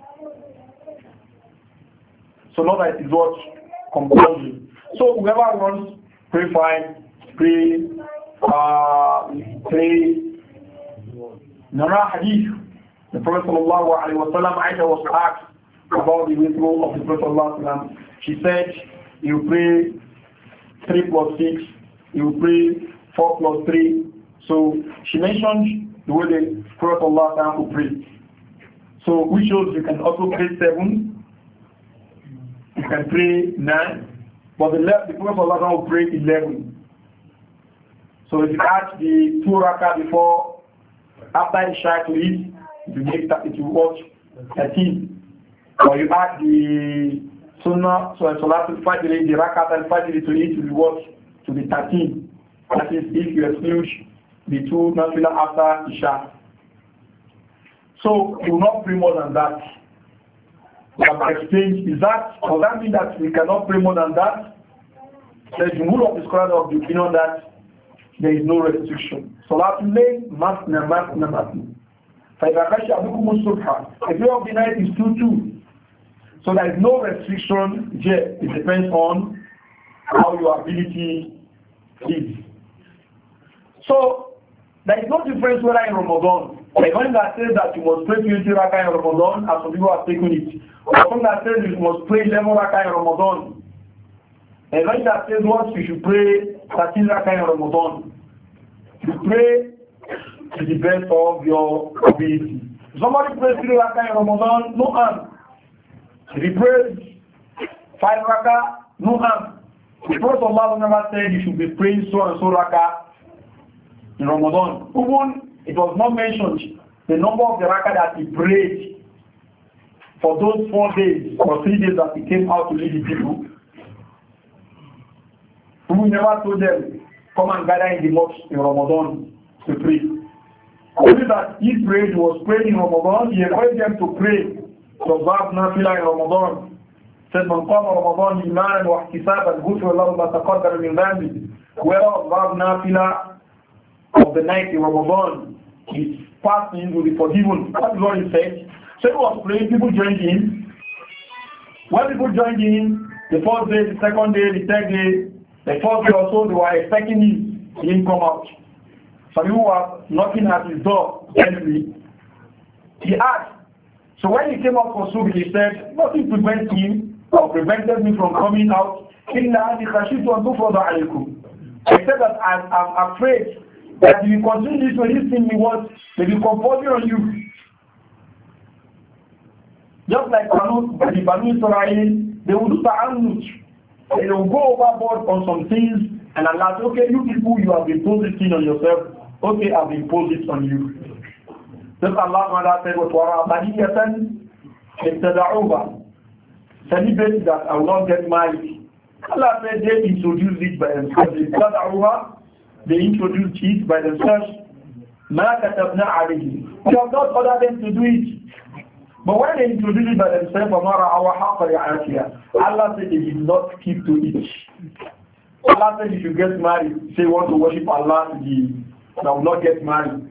So not that it is what? Compulsory. So whoever wants pray fine, pray, uh, pray. Nara hadith. The Prophet sallallahu alaihi wasallam, Aisha was asked about the withdrawal of the Prophet sallallahu alaihi wasallam. She said, "You pray three plus six. You pray four plus three." So she mentioned the way the Prophet sallallahu alaihi wasallam would pray. So which shows you can also pray seven. You can pray nine, but the left the Prophet sallallahu alaihi wasallam will pray eleven. So if you add the two rakah before. After Isha to eat, you make that it will watch thirteen. Or you add the Sunnah, so Salat al-Fajr, the Rakat al-Fajr to eat, you will watch to the thirteen. That is if you exclude the two Nafila after Isha. So you will not pray more than that. We have explained, is that, does that mean that we cannot pray more than that? There is rule of the scholars of the opinion that there is no restriction. Salatul Layl, masna, masna, masna. فَإِذَا خَشَّ أَحَدُكُمُ الصُّبْحَ. The prayer of the night is two two. So there is no restriction here. It depends on how your ability is. So There is no difference whether in Ramadan. The one that says that you must pray twenty rakah in Ramadan, as some people have taken it. The one that says you must pray eleven rakah in Ramadan. The one that says what you should pray thirteen rakah in Ramadan. You pray to the best of your ability. If somebody prays three rakah in Ramadan, no harm. If he prays five rakah, no harm. The Prophet Allah never said you should be praying so and so rakah in Ramadan. Even it was not mentioned the number of the rakah that he prayed for those four days or three days that he came out to lead the people. We never told them, come and gather in the mosque in Ramadan to pray. Only that he prayed, he was praying in Ramadan, he encouraged them to pray. So observe nafila in Ramadan. Said, Man qama Ramadan imanan wa ihtisaban ghufira lahu ma taqaddama min dhanbi. Whoever observe nafila of the night in Ramadan, his past sins will be forgiven. That is what he said. So he was praying, people joined in. When people joined in, the first day, the second day, the third day, the fourth day or so, they were expecting him. He didn't come out. Some people were knocking at his door gently. He asked. So when he came out for Subh, he said, nothing prevents him or prevented me from coming out. Except that I am afraid that if you continue this way, this thing will what may be compulsory on you. Just like Banu, the Banu Israel, they will do ta'annuj. They will go overboard on some things, and Allah says, okay, you people, you have imposed this thing on yourself. Okay, I've imposed it on you. Just Allah said, وَتْوَرَى بَنِيَّةً ابْتَدَعُوهَا. Celebrate that I will not get married. Allah said they introduced it by themselves. ابْتَدَعُوهَا. They introduced it by themselves. مَا كَتَبْنَا عَلَيْهِمْ. We have not ordered them to do it. But when they introduced it by themselves, Allah said they did not keep to it. Allah said if you get married, say you want to worship Allah, you will not get married.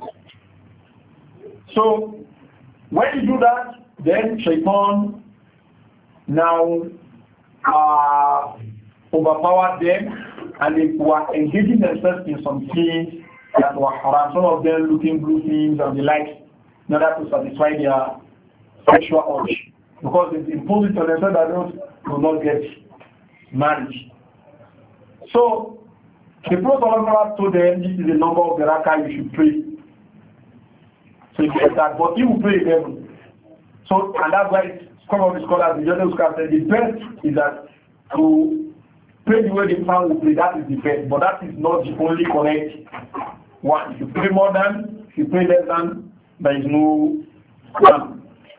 So when you do that, then Shaitan now uh, overpowered them, and they were engaging themselves in some things that were haram. Some of them looking blue things and the like, in order to satisfy their sexual urge, because it's imposed on themselves that they will not get married. So the Prophet told them this is the number of the rakah you should pray. So you get that, but you will pray eleven. So and that's why some of the scholars, the general scholars said the best is that to pray the way the Imam will pray, that is the best, but that is not the only correct one. If you pray more than, if you pray less than, there is no harm.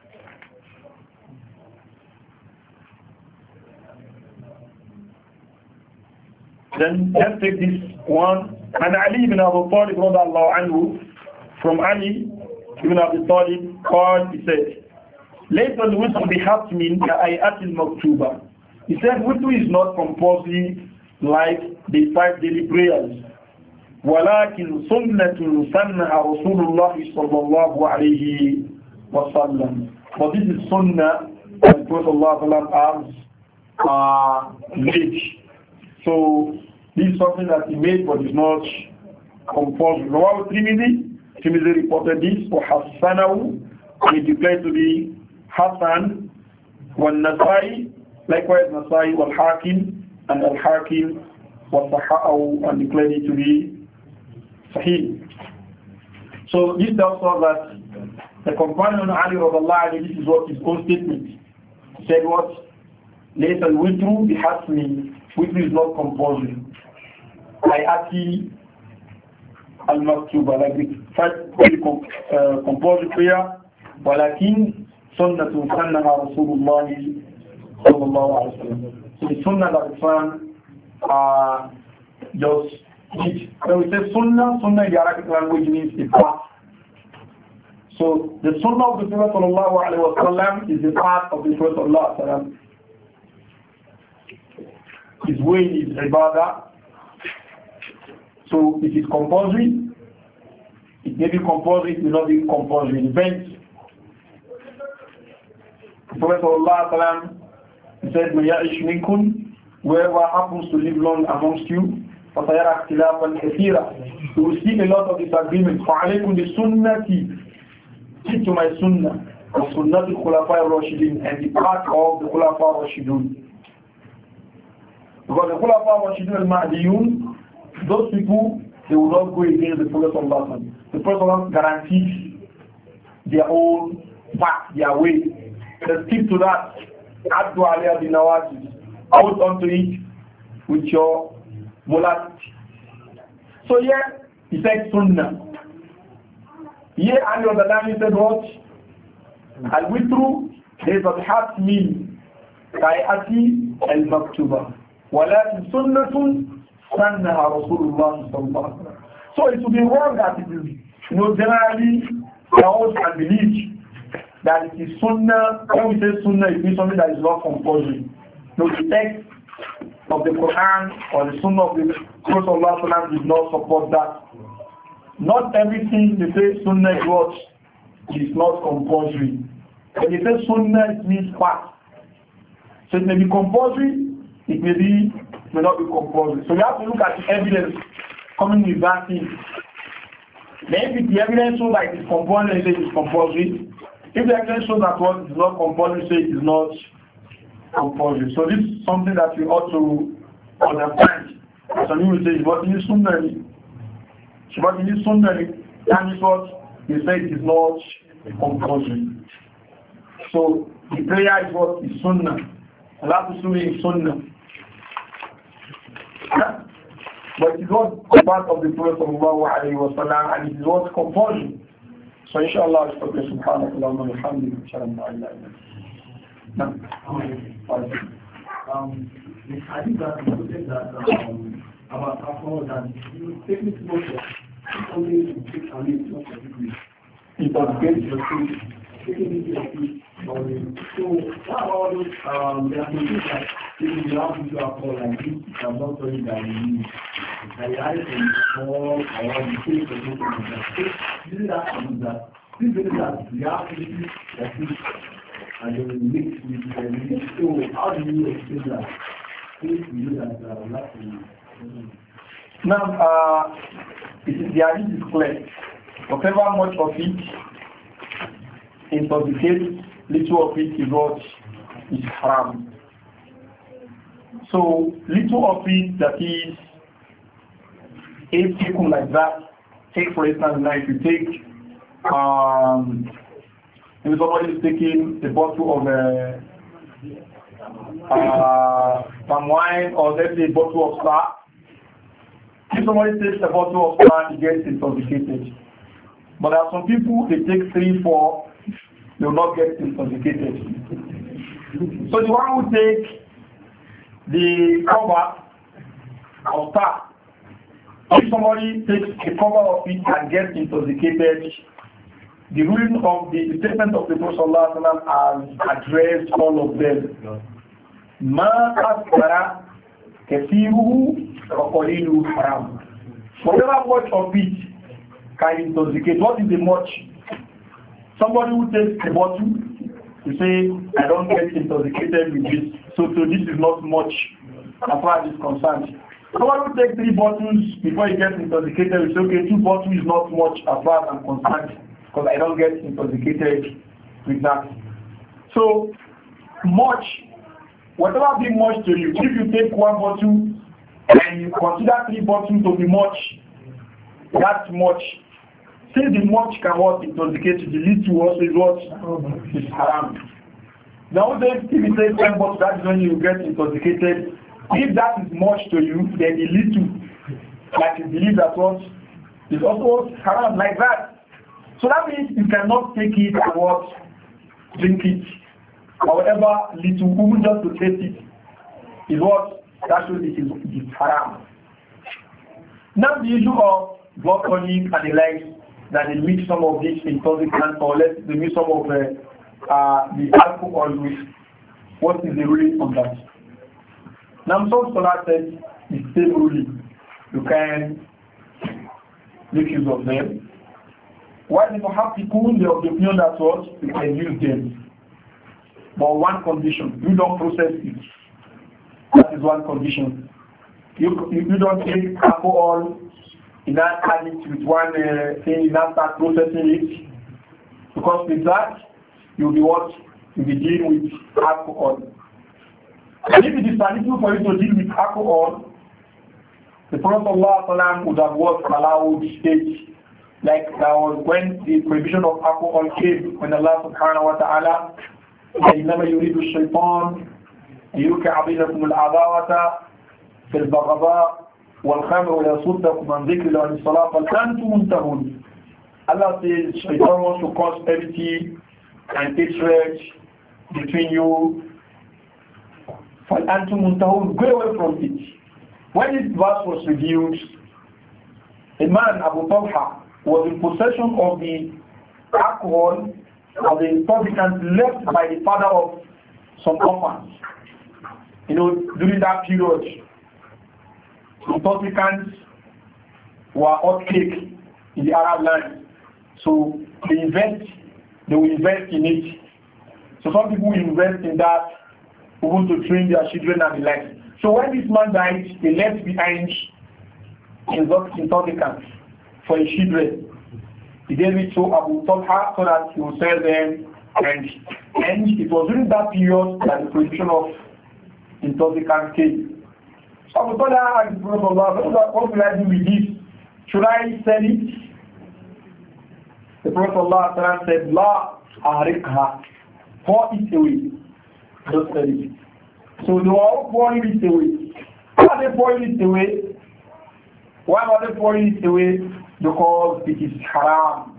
Then let's take this one. And Ali ibn Abu Talib radiallahu anhu, from Ali ibn Abu Talib, called, he said, لَيْسَ الْوِسْرُ بِحَتْمٍ كَأَيْأَةِ الْمَكْتُوبَةِ. He said, witr is not compulsory like the five daily prayers. وَلَكِنْ سُنَّةٌ سَنَّهَا رَسُولُ اللَّهِ صَلَّى اللَّهُ عَلَيْهِ وَسَلَّمَ. But this is sunnah that the Prophet Allah has uh, made. So this is something that he made, but is not compulsory. Rawahu Tirmidhi, Tirmidhi reported this, or Hassanahu, and he declared to be Hassan, wal Nasai, likewise Nasai, wal Hakim, and Al Hakim, wal Saha'ahu, and declared it to be Sahih. So this tells us that the companion Ali radiallahu anhu, this is what his own statement. He said what? Laysa al-witru bihasmi. Witr is not compulsory. I ati al-maktuba, like the five uh, compulsory prayer, walakin sunnatun sannaha Rasulullah sallallahu alaihi wasallam. So the sunnah that the son uh, just did. When we say sunnah, sunnah in the Arabic language means the path. So the sunnah of the Prophet sallallahu alaihi wasallam is the path of the Prophet sallallahu alaihi wasallam. His way is ibadah. So it is compulsory. It may be compulsory, it may not be compulsory. It depends. The Prophet sallallahu alaihi wasallam said, "May ya'ish minkum," whoever happens to live long amongst you, فَسَيَرَى اخْتِلَافًا كَثِيرًا. You will see a lot of disagreements. فَعَلَيْكُمْ بِسُنَّتِي. Stick to my sunnah. وَسُنَّةِ الْخُلَفَاءِ الرَّاشِدِينَ, and the part of the Khulafa al-Rashidun. Because the Khulafa al-Rashidun al-Mahdiyun, those people, they will not go against the Prophet ﷺ. The Prophet guarantees their own path, their way. They stick to that. Addu alayha bin nawajid. Hold on to it with your molasses. So here, he said sunnah. Here, Ali on the line, he said what? Al-witru is al-hatmi kayati al-maktuba. Walakin sunnatun sannaha Rasulullah sallallahu alaihi wasallam. So it would be wrong that it is, you know, generally held and believed that it is sunnah. When we say sunnah, it means something that is not compulsory. No, the text of the Quran or the sunnah of the Prophet sallallahu alaihi wasallam did not support that. Not everything they say sunnah is what is not compulsory. When they say sunnah, it means part. So it may be compulsory, it may be may not be compulsory. So we have to look at the evidence coming with that thing. Then if the evidence shows that it is compulsory, say it is compulsory. If the evidence shows that what is not compulsory, say it is not compulsory. So this is something that we ought to understand. Some people say, what is sunnah? But in this sunnah, that is what they say it is not compulsory. So the prayer is what is sunnah. Allah to is sunnah. But it is not part of the Prophet sallallahu alayhi wa sallam, and it is not compulsory. So inshallah, it's okay. Subhanahu wa ta'ala, alhamdulillah. Um, I think that you said that um, about alcohol that you take it to only to take a little of it. It was good. Taking it to so what about those um there are some things that you have to do alcohol like this I'm not sorry that you need. That you have to alcohol or you take or something like that. This is that and that. This is that you have to do that this and then you mix with the mix. So how do you explain that? If you do that uh last now uh it is the idea is clear. Whatever much of it intoxicates, little of it is what is haram. So little of it that is if taken like that, take for instance now if you take um if somebody is taking a bottle of uh, uh, some wine or let's say a bottle of star, if somebody takes a bottle of star, he gets intoxicated. But there are some people, they take three, four, they will not get intoxicated. So the one who take the cover of star, if somebody takes a cover of it and gets intoxicated, the ruling of the, the statement of the Prophet ﷺ has addressed all of them. Ma asbara kathiruhu wa qaliluhu haram. Whatever much of it can intoxicate. What is the much? Somebody who takes a bottle, you say, I don't get intoxicated with this. So, so this is not much as far as it's concerned. Somebody who takes three bottles before he gets intoxicated, you say, okay, two bottles is not much as far as I'm concerned because I don't get intoxicated with that. So, much, whatever be much to you, if you take one bottle and you consider three bottles to be much, that's much. Since the much can what intoxicate, the little also is what is haram. Now then, if you take ten bottles, that's when you get intoxicated. If that is much to you, then the little, like you believe that what is also haram like that. So that means you cannot take it and what drink it. However little, even just to taste it, is what actually is, is haram. Now the issue of blood tonic and the likes, that they mix some of these intoxicants or let they mix some of the, uh, the alcohol with. What is the ruling on that? Now some scholars said the same ruling. You can make use of them. While the Muhaqqiqun, they have the opinion that what you can use them. But one condition, you don't process it. That is one condition. You, you, you don't take alcohol, you not add it with one uh, thing, you not start processing it. Because with that, you'll be what? You'll be dealing with alcohol. And if it is permissible for you to deal with alcohol, the Prophet ﷺ would have what allowed it. Like uh, when the prohibition of alcohol came, when Allah subhanahu wa ta'ala إنما يريد الشيطان يوقع بينكم العداوة في البغضاء والخمر ويصدكم عن ذكر الله عن الصلاة فأنتم منتهون. Allah says Shaitan wants to cause enmity and hatred between you. فأنتم منتهون, go away from it. When this verse was revealed, a man, Abu Talha, was in possession of the alcohol of the intoxicants left by the father of some orphans. You know, during that period, intoxicants were hot cake in the Arab land. So they invest, they will invest in it. So some people invest in that, even to train their children and the like. So when this man died, he left behind intoxicants for his children. He gave it to Abu Talha so that he would sell them, and, and it was during that period that the prohibition of intoxicants came. So Abu Talha asked the Prophet of Allah, what will I do with this? Should I sell it? The Prophet of Allah said, La ahrikha, pour it away. Don't sell it. So they were all pouring it away. Why are they pouring it away? Why are they pouring it away? Because it is haram.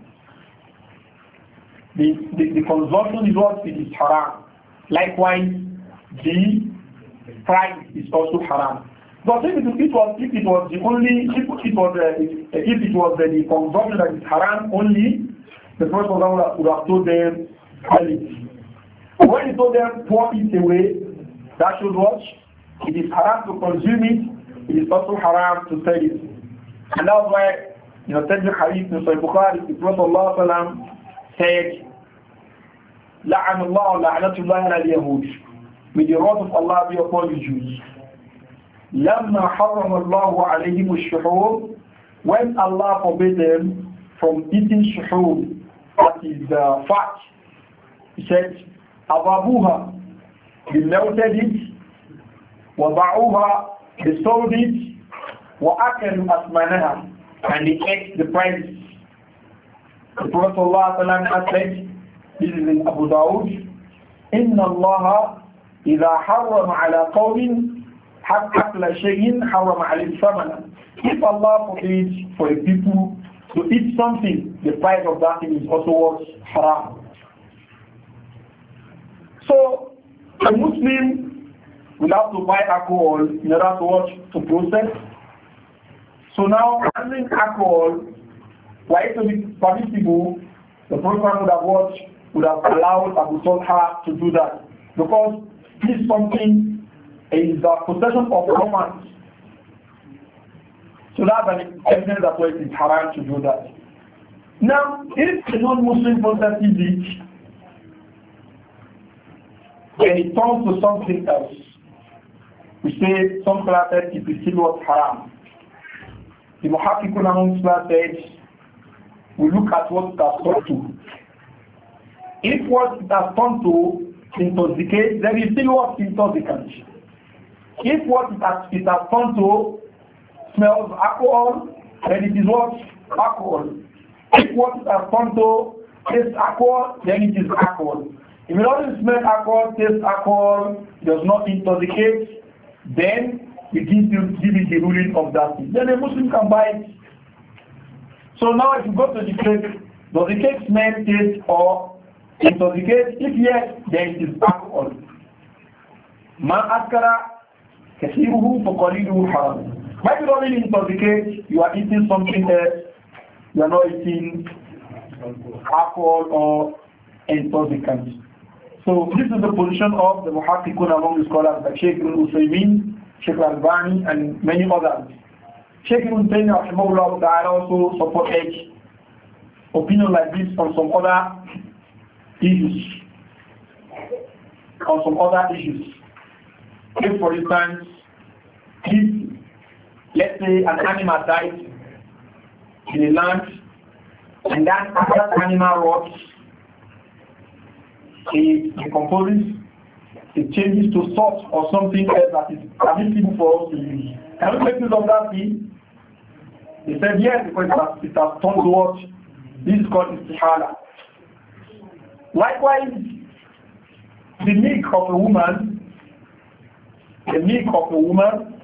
The, the, the consumption is what? It is haram. Likewise, the price is also haram. But if it, it was if it was the only if it was uh, if it was uh, the consumption that is haram only, the Prophet would have told them sell it. When he told them pour it away, that should what? It is haram to consume it. It is also haram to sell it. And that's why, you know, take the hadith in Sahih Bukhari, the Prophet ﷺ said, لَعَنَ اللَّهُ لَعْنَةُ اللَّهِ عَلَى الْيَهُودِ. May the wrath of Allah be upon the Jews. لَمَّا حَرَّمَ اللَّهُ عَلَيْهِمُ الشُّحُورِ. When Allah forbade them from eating shuhur, that is uh, fat, He said, أَضَابُوهَا, they melted it, وَضَعُوهَا, they sold it, وَأَكَلُوا أَثْمَانَهَا, and they ate the price. The Prophet ﷺ said, this is in Abu Dawud, إِنَّ اللَّهَ إِذَا حَرَّمَ عَلَى قَوْمٍ أَكْلَ شَيْءٍ حَرَّمَ عَلَيْهِ الثَّمَنَ. If Allah forbids for a people to eat something, the price of that thing is also what? Haram. So, a Muslim will have to buy alcohol in order to watch, to process. So now, handling alcohol, why it will be permissible, the Prophet would have watched, would have allowed Abu Talha to do that. Because this something is the possession of romance. So that's an evidence that it is haram to do that. Now, if a non-Muslim possesses it, then it turns to something else. We say some scholars said it is still what haram. The Muhakkikun among scholars said we look at what it has turned to. If what it has turned to intoxicate, then it is still what intoxicant. If what it has, it has turned to smells alcohol, then it is what? Alcohol. If what it has turned to tastes alcohol, then it is alcohol. If it doesn't smell alcohol, taste alcohol, does not intoxicate, then we give you give it the ruling of that thing. Then a Muslim can buy it. So now if you go to the cake, does the cake smell, taste, or intoxicate? If yes, then it is alcohol. Man askara kathiruhu faqaliluhu haram. When you don't really intoxicate, you are eating something else. You are not eating alcohol or intoxicant. So this is the position of the Muhakkikun among the scholars like Sheikh Ibn Usaymin, Sheikh Al-Albani, and many others. Sheikh Ibn Taymiyyah also supported opinion like this on some other issues. On some other issues. If, for instance, if let's say an animal died in the land, and that, that animal rots, it decomposes, it changes to salt or something else that is permissible for us to use. Can we make use of that thing? He said yes, because it has, it has turned to what? This is called istihala. Likewise, the milk of a woman, the milk of a woman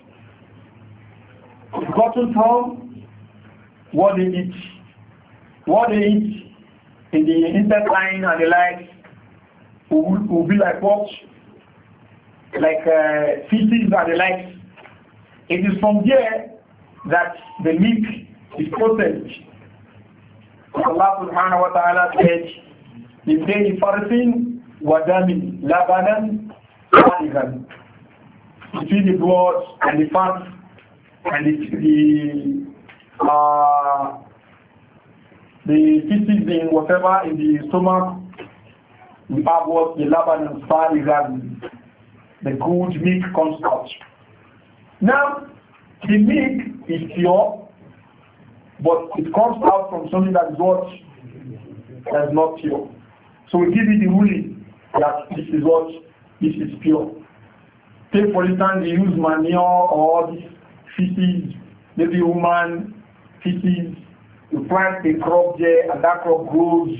is gotten from what they eat. What they eat in the intestine and the like will, will be like what? Like uh, feces and the like. It is from there that the milk is processed. Allah subhanahu wa ta'ala said, in day farsin wa damin labanan khaligan. Between the blood and the fat and the, the uh, the feces in whatever in the stomach, we have what the labanan khaligan, the good milk comes out. Now, the milk is pure, but it comes out from something that is what? That is not pure. So we give it the ruling that this is what? This is pure. Take for instance, they use manure or this feces, maybe human feces, you plant a crop there and that crop grows.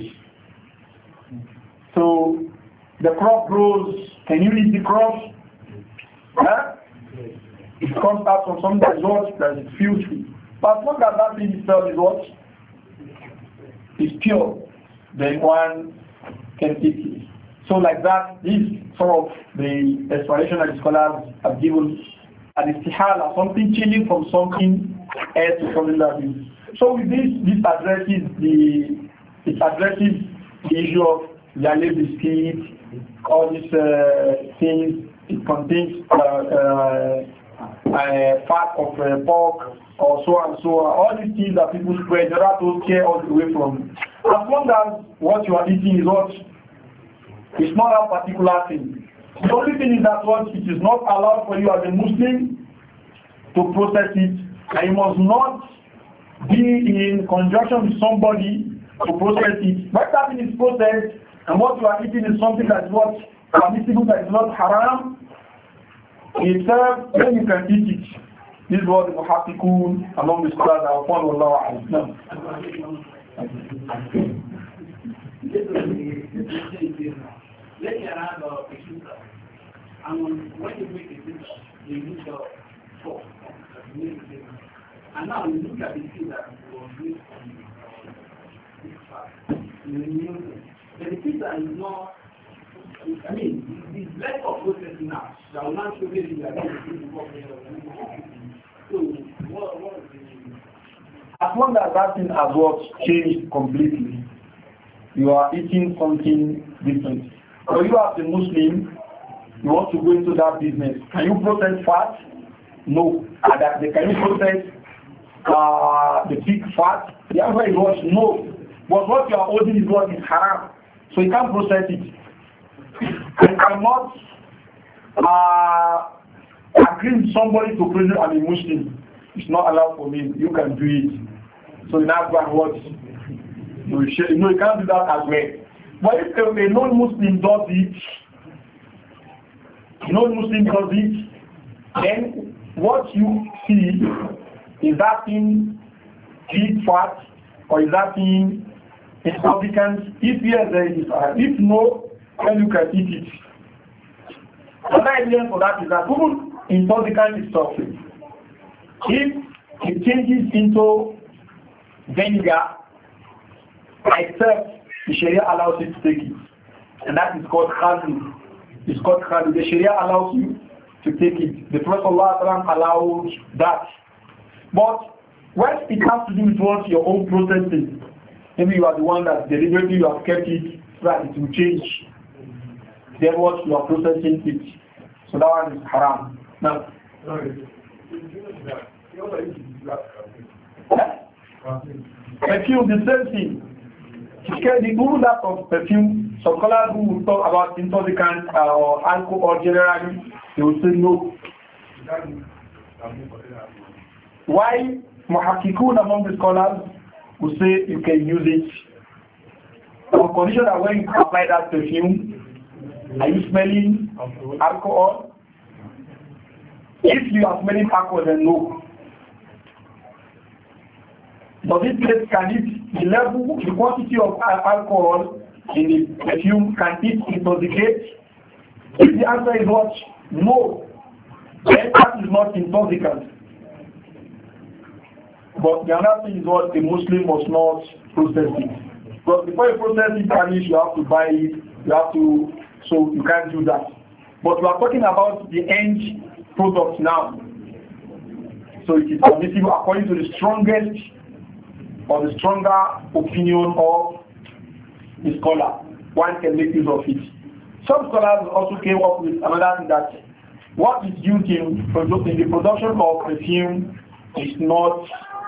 So the crop grows, can you eat the crop? Huh? It comes out from something that is what? That is filthy. But as long as that thing itself is what? Is pure, then one can eat it. So like that, this sort of the explanation that the scholars have given, and istihala, something changing from something else to something that is. So with this, this addresses the it addresses the issue of yale biscuit, all these uh, things. It contains uh, uh, uh, fat of uh, pork or so and so on. All these things that people spread, there are to care all the way from. As long as what you are eating is what is not a particular thing. The only thing is that what it is not allowed for you as a Muslim to process it, and you must not be in conjunction with somebody to process it. But that thing is processed, and what you are eating is something that is what permissible, that is not haram. Itself, then you can eat it. This is what the muhakkikun among the scholars are upon Allah. No. Let me add a picture. And when you make a picture, you use the fork. And now you look at the picture that was made from this part. The picture is not, I mean, it's less of processing now. That will not show you that so, what, what is the... As long as that thing has what changed completely, you are eating something different. Or you as a Muslim, you want to go into that business. Can you process fat? No. And that, can you process uh, the pig fat? The answer is what? No. But what you are holding is what is haram. So you can't process it. You cannot uh, agree with somebody to present I'm a Muslim. It's not allowed for me. You can do it. So in that one, what? You, you know, you can't do that as well. But if a non-Muslim does it, a non-Muslim does it, then what you see is that in pig fat or is that in intoxicant? If yes, there is. Uh, if no, then you can eat it. Another evidence for that is that even intoxicant is toxic. If it changes into vinegar by itself, the Sharia allows you to take it. And that is called khali. It's called khali. The Sharia allows you to take it. The Prophet ﷺ allowed that. But what it has to do with what your own processing. Maybe you are the one that deliberately you have kept it so that it will change. Then what you are processing it. So that one is haram. Now, sorry. Perfume, the same thing. The even that of perfume, some scholars who will talk about intoxicant uh, or alcohol generally, they will say no. Why muhakkikun among the scholars who say you can use it on condition that when you apply that perfume, are you smelling alcohol? If you are smelling alcohol, then no. Does it take, can it, the level, the quantity of alcohol in the perfume, can it intoxicate? If the answer is what? No. Then that is not intoxicant. But the other thing is what the Muslim must not process it. Because before you process it, at least you have to buy it, you have to, so you can't do that. But we are talking about the end product now. So it is permissible according to the strongest or the stronger opinion of the scholar. One can make use of it. Some scholars also came up with another thing that what is used in, in the production of perfume is not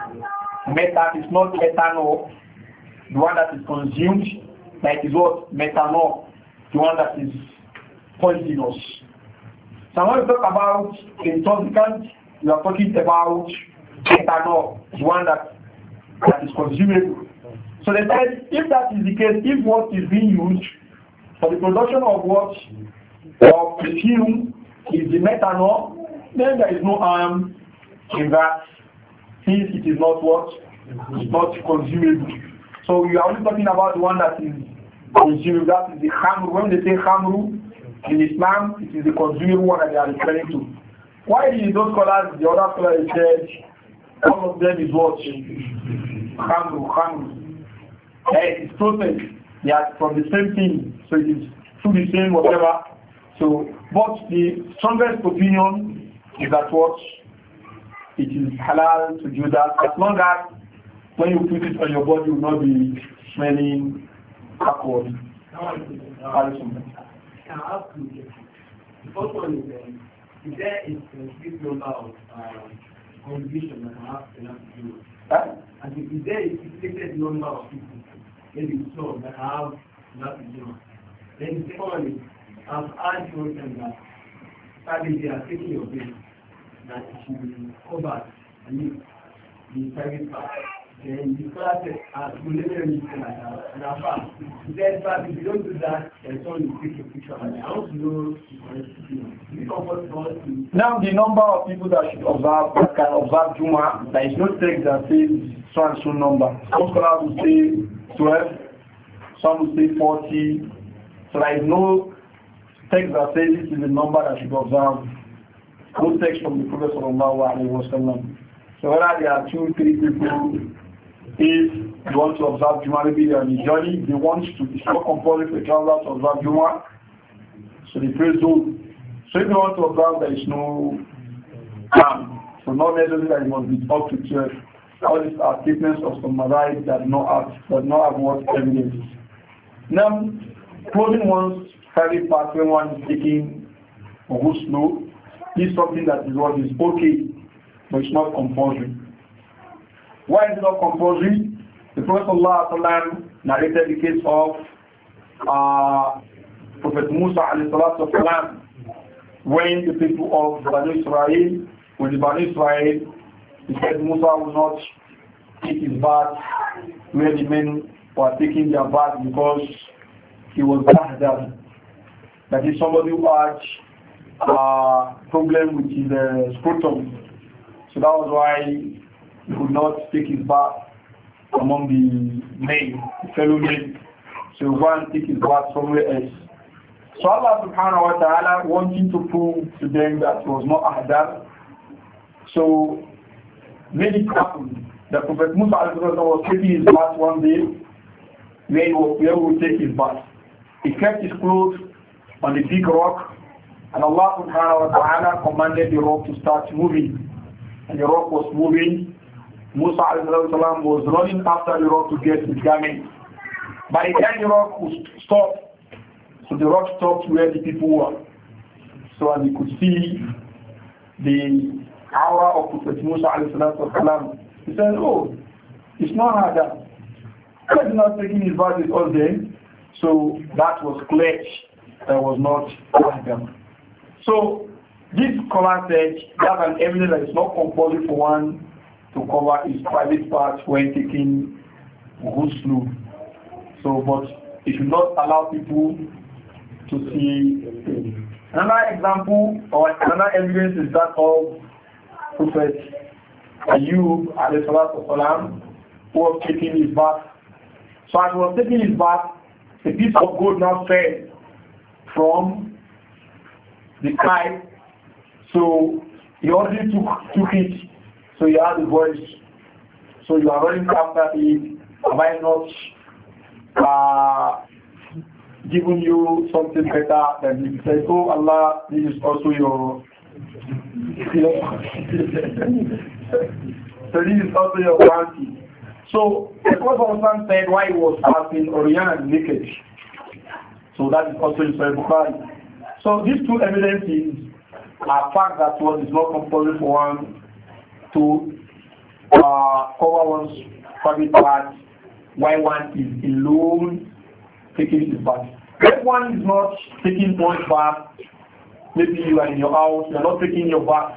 metal, it's not ethanol, the one that is consumed, like is what? Methanol, the one that is poisonous. So when we talk about intoxicant, we are talking about ethanol, the one that, that is consumable. So they said, if that is the case, if what is being used for the production of what? Of perfume is the methanol, then there is no harm in that, since it is not what? It's not consumable. So you are only talking about the one that is consumable. That is the khamru. When they say khamru in Islam, it is the consumable one that they are referring to. Why did those scholars, the other scholars said, all of them is what? Khamru, khamru. It is processed. They are from the same thing. So it is through the same whatever. So, but the strongest opinion is that what? It is halal to do that as long as when you put it on your body you will not be smelling alcohol. Can I ask you, the first one is, um, is there a specific number of um, congregation that have enough to do? Huh? And is there a specific number of people, maybe so, that have enough to do? Then the second one is, I've asked you that probably they are taking your bill, that it should be covered, and if the private part. Then the class are preliminary like that, and our part. Then, but if you don't do that, then someone will take a picture, and I want to know the comfortable to. Now, the number of people that should observe, that can observe Juma, there is no text that says so and so number. Some scholars will say twelve, some will say forty. So there is no text that says this is the number that should observe. No text from the Prophet sallallahu alaihi wasallam. So whether there are two, three people, if you want to observe Juma, maybe they are on a journey, they want to, it's not compulsory for travelers to observe Juma, so they pray Zuhr. So if you want to observe, there is no harm. So not necessarily that it must be up to twelve. All these are statements of some Madhahib that not have, that not have what evidence. Now, closing one's private part when one is taking a ghusl, this is something that is what is okay, but it's not compulsory. Why is it not compulsory? The Prophet ﷺ narrated the case of uh, Prophet Musa ﷺ when the people of Banu Israel, when the Banu Israel, he said Musa will not take his bath where the men were taking their bath because he was bahdad. That is somebody who had a uh, problem with his uh, scrotum. So that was why he could not take his bath among the men, the fellow men. So he go and take his bath somewhere else. So Allah subhanahu wa ta'ala wanting to prove to them that he was not ahdar. So made it happen. The Prophet Musa was taking his bath one day where he, was, where he would take his bath. He kept his clothes on the big rock, and Allah subhanahu wa ta'ala commanded the rock to start moving. And the rock was moving. Musa was running after the rock to get his garment. By the time the rock was stopped, so the rock stopped where the people were. So and he could see the aura of Prophet Musa. He said, oh, it's not like that. God is not taking his bath with us then. So that was clear. That was not like that. So this scholar said that an evidence that it's not compulsory for one to cover his private parts when taking ghusl. So, but it should not allow people to see. Another example or another evidence is that of Prophet Ayub alayhi salatu wasalam, who was taking his bath. So as he was taking his bath, a piece of gold now fell from the sky. So he already took, took it. So he had the voice. So you are running after it. Have I not uh, given you something better than he said, oh Allah, this is also your, you know, so this is also your bounty. So the Prophet said why he was fasting Oriyan naked. So that is also in Sahih Bukhari. So these two evidences are facts that one is not compulsory for one to uh, cover one's private parts while one is alone taking his bath. If one is not taking one's bath, maybe you are in your house, you are not taking your bath.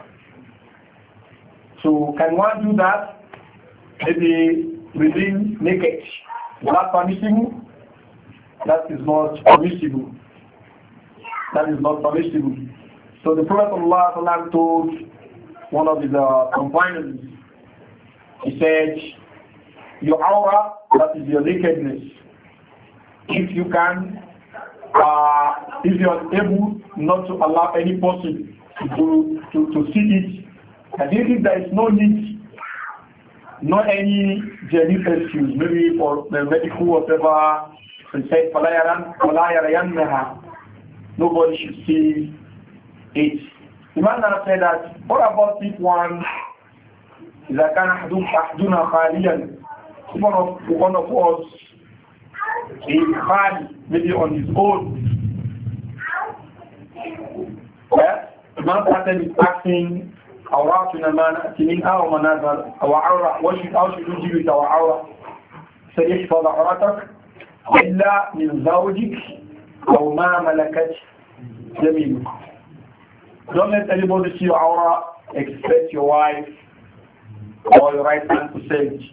So can one do that? Maybe within naked. Is that permissible? That is not permissible. That is not permissible. So the Prophet ﷺ told one of his uh, companions, he said, your aura, that is your nakedness, if you can, uh, if you are able not to allow any person to, to, to see it, and if there is no need, not any genuine excuse, maybe for the medical whatever, he said, nobody should see it. The man that said that, what about if one is a kind of ahduna khaliyan? One of one of us is khali, maybe on his own. Yeah? The man started asking, awratuna man atinin aw manazal aw awra, what should how should we do with our awra? Say ihfaz awratak illa min zawjik aw ma malakat yaminuk. Don't let anybody see your aura except your wife or your right hand to say it.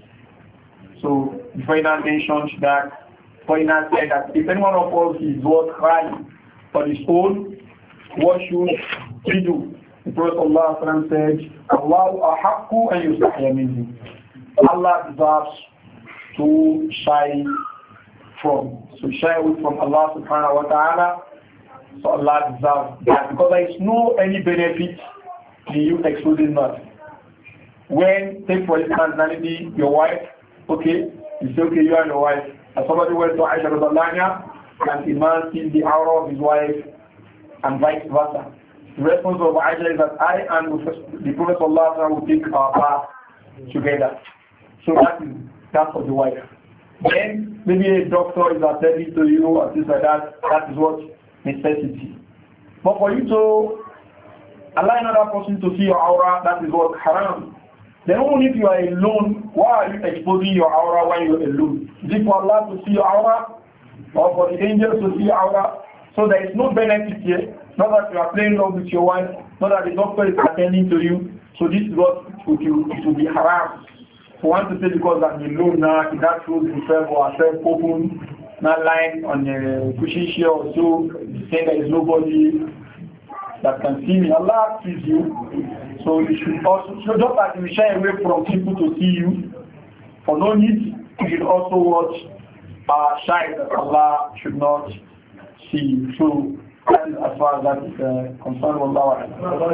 So before you mentioned that, before you said that if any one of us is worth crying for his own, what should we do? The Prophet Allah said, Allahu ahaqqu an yustahya minhu. Allah deserves to shy from. So shy away from Allah subhanahu wa ta'ala. So Allah deserves that because there is no any benefit in you excluding that. When, take for instance, maybe your wife, okay, you say, okay, you are your wife, and somebody went to Aisha Radhalanya, and the man sees the aura of his wife, and vice versa. The response of Aisha is that I and the Prophet Allah will take our path together. So that is that for the wife. Then maybe a doctor is attending to you or things like that. That is what necessity. But for you to allow another person to see your aura, that is what haram. Then only if you are alone, why are you exposing your aura when you are alone? Is it for Allah to see your aura or for the angels to see your aura? So there is no benefit here. Not that you are playing love with your wife, not that the doctor is attending to you. So this is what would you, it will be haram. For one to say because I'm alone now, that shows himself or herself open, not lying on a cushion chair or so, saying there is nobody that can see me. Allah sees you. So you should also, so just as you shy away from people to see you, for no need, you should also watch uh, shy that Allah should not see you. So that is as far as that is uh, concerned with Allah.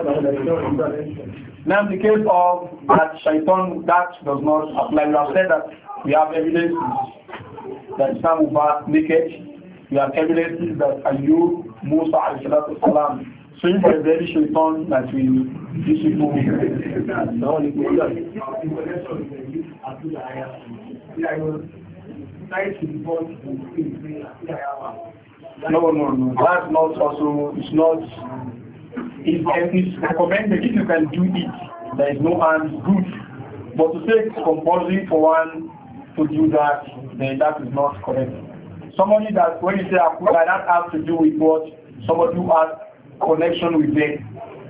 Now in the case of that shaitan, that does not apply. We have said that we have evidences that Islam will bath naked. We have evidences that Ayub, Musa alayhi salatu wasalam. So if there is any shaitan that we these people no, no, no. That's not also, it's not, it's, it's recommended if you can do it. There is no harm, it's good. But to say it's compulsory for one to do that, then that is not correct. Somebody that, when you say Akuda, that has to do with what? Somebody who has connection with them.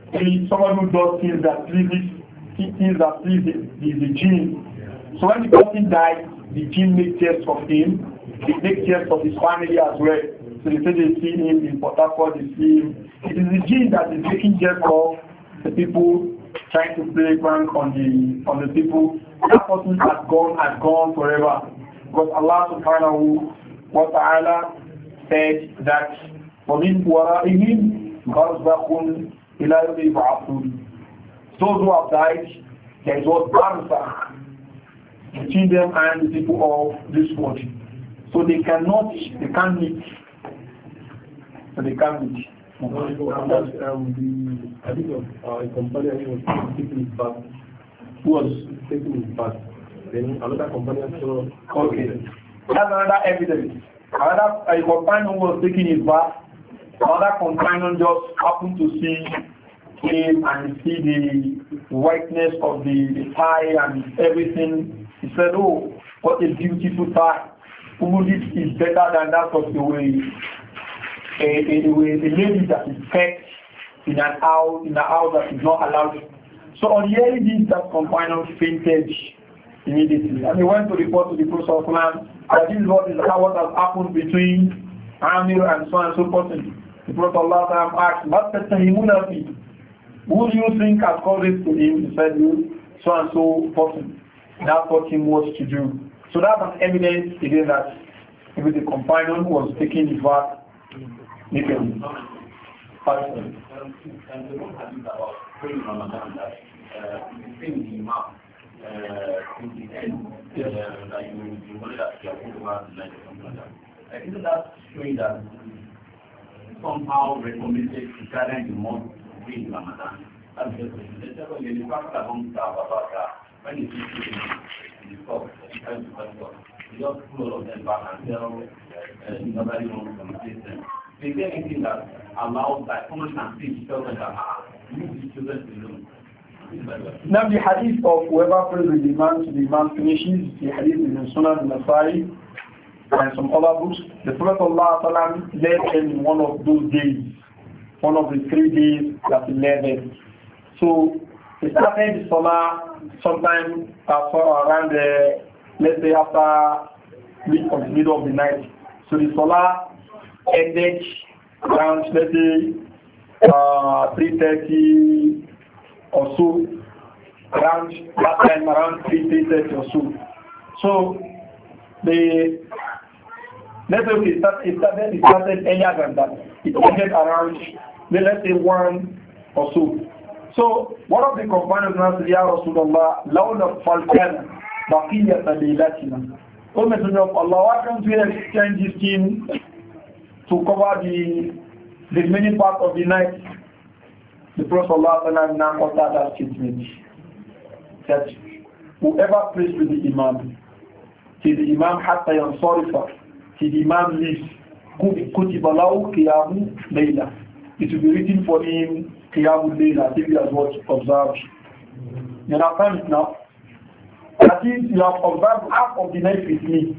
If someone who does things that pleases things that please the, the, the jinn. So when the person dies, the jinn makes tears of him, they make tears of his family as well. So they say they see him in Port Harcourt, they see him. It is the jinn that is making tears of the people trying to play prank on the on the people. That person has gone, has gone forever. Because Allah subhanahu wa ta'ala said that وَمِنْ وَرَائِهِمْ بَرْزَخٌ إِلَى يَوْمِ يُبْعَثُونَ. Those who have died, there is what barzakh between them and the people of this world. So they cannot, they can't meet. So they can't meet. Um, the, I think of uh, a companion who was taking his bath. Who was taking his bath. Then another companion saw. Okay. That's another evidence. Another a companion who was taking his bath. Another companion just happened to see him and see the whiteness of the, the tie and everything. He said, "Oh, what a beautiful tie! Who this is better than that of the way a, a, a, a lady that is kept in an house in a house that is not allowed." So on hearing this, that companion fainted immediately, and he went to report to the Prophet of Islam that this is what is what has happened between Amir and so and so person. The Prophet of Allah asked, "What the who do you think has caused this to him?" He said, "So and so person." That's what he was to do. So that's an evidence again that maybe the companion who was taking his bath naked. Isn't that showing that somehow recommended to gather the month in Ramadan? That's just the second year, the fact that among when you see in the top, you just pull all of them back and tell nobody wants to complete them. Is there anything that allows that someone can teach children that ah, leave these children alone? Now the hadith of whoever prays with the Imam to the Imam finishes, the hadith is in Sunan al-Nasai and some other books. The Prophet Allah led them in one of those days, one of the three days that he led them. So he started the Salah sometime after around the, let's say after mid of the middle of the night. So the Salah ended around, let's say uh, three thirty or so, around that time, around three thirty or so. So the let's say okay, it started, it started, it started earlier than that. It ended around, let's say one or so. So one of the companions asked, "Ya Rasulullah, lawla falkana baqiyata laylatina." O Messenger of Allah, why can't we extend this thing to cover the the remaining part of the night? The Prophet Allah now uttered that statement that whoever prays with the Imam, till the Imam hatta yansarifa, till the Imam leaves, kutiba lahu qiyamu layla. It will be written for him Qiyamul Layla, if he has what observed. You understand it now? That is, you have observed half of the night with me.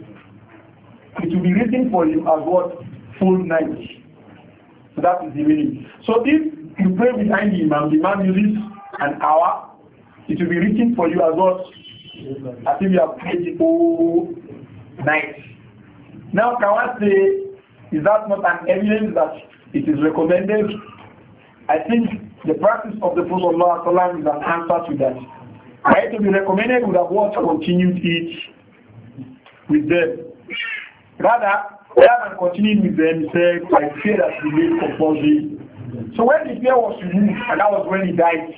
It will be written for you as what? Full night. So that is the meaning. So if you pray behind the Imam, the Imam uses an hour, it will be written for you as what? As if you have prayed the whole night. Now can I say, is that not an evidence that it is recommended? I think the practice of the Prophet ﷺ is an answer to that. I to be recommended would have what continued it with them. Rather, rather than continuing with them, he said, "I fear that he made compulsory." So when the fear was removed, and that was when he died.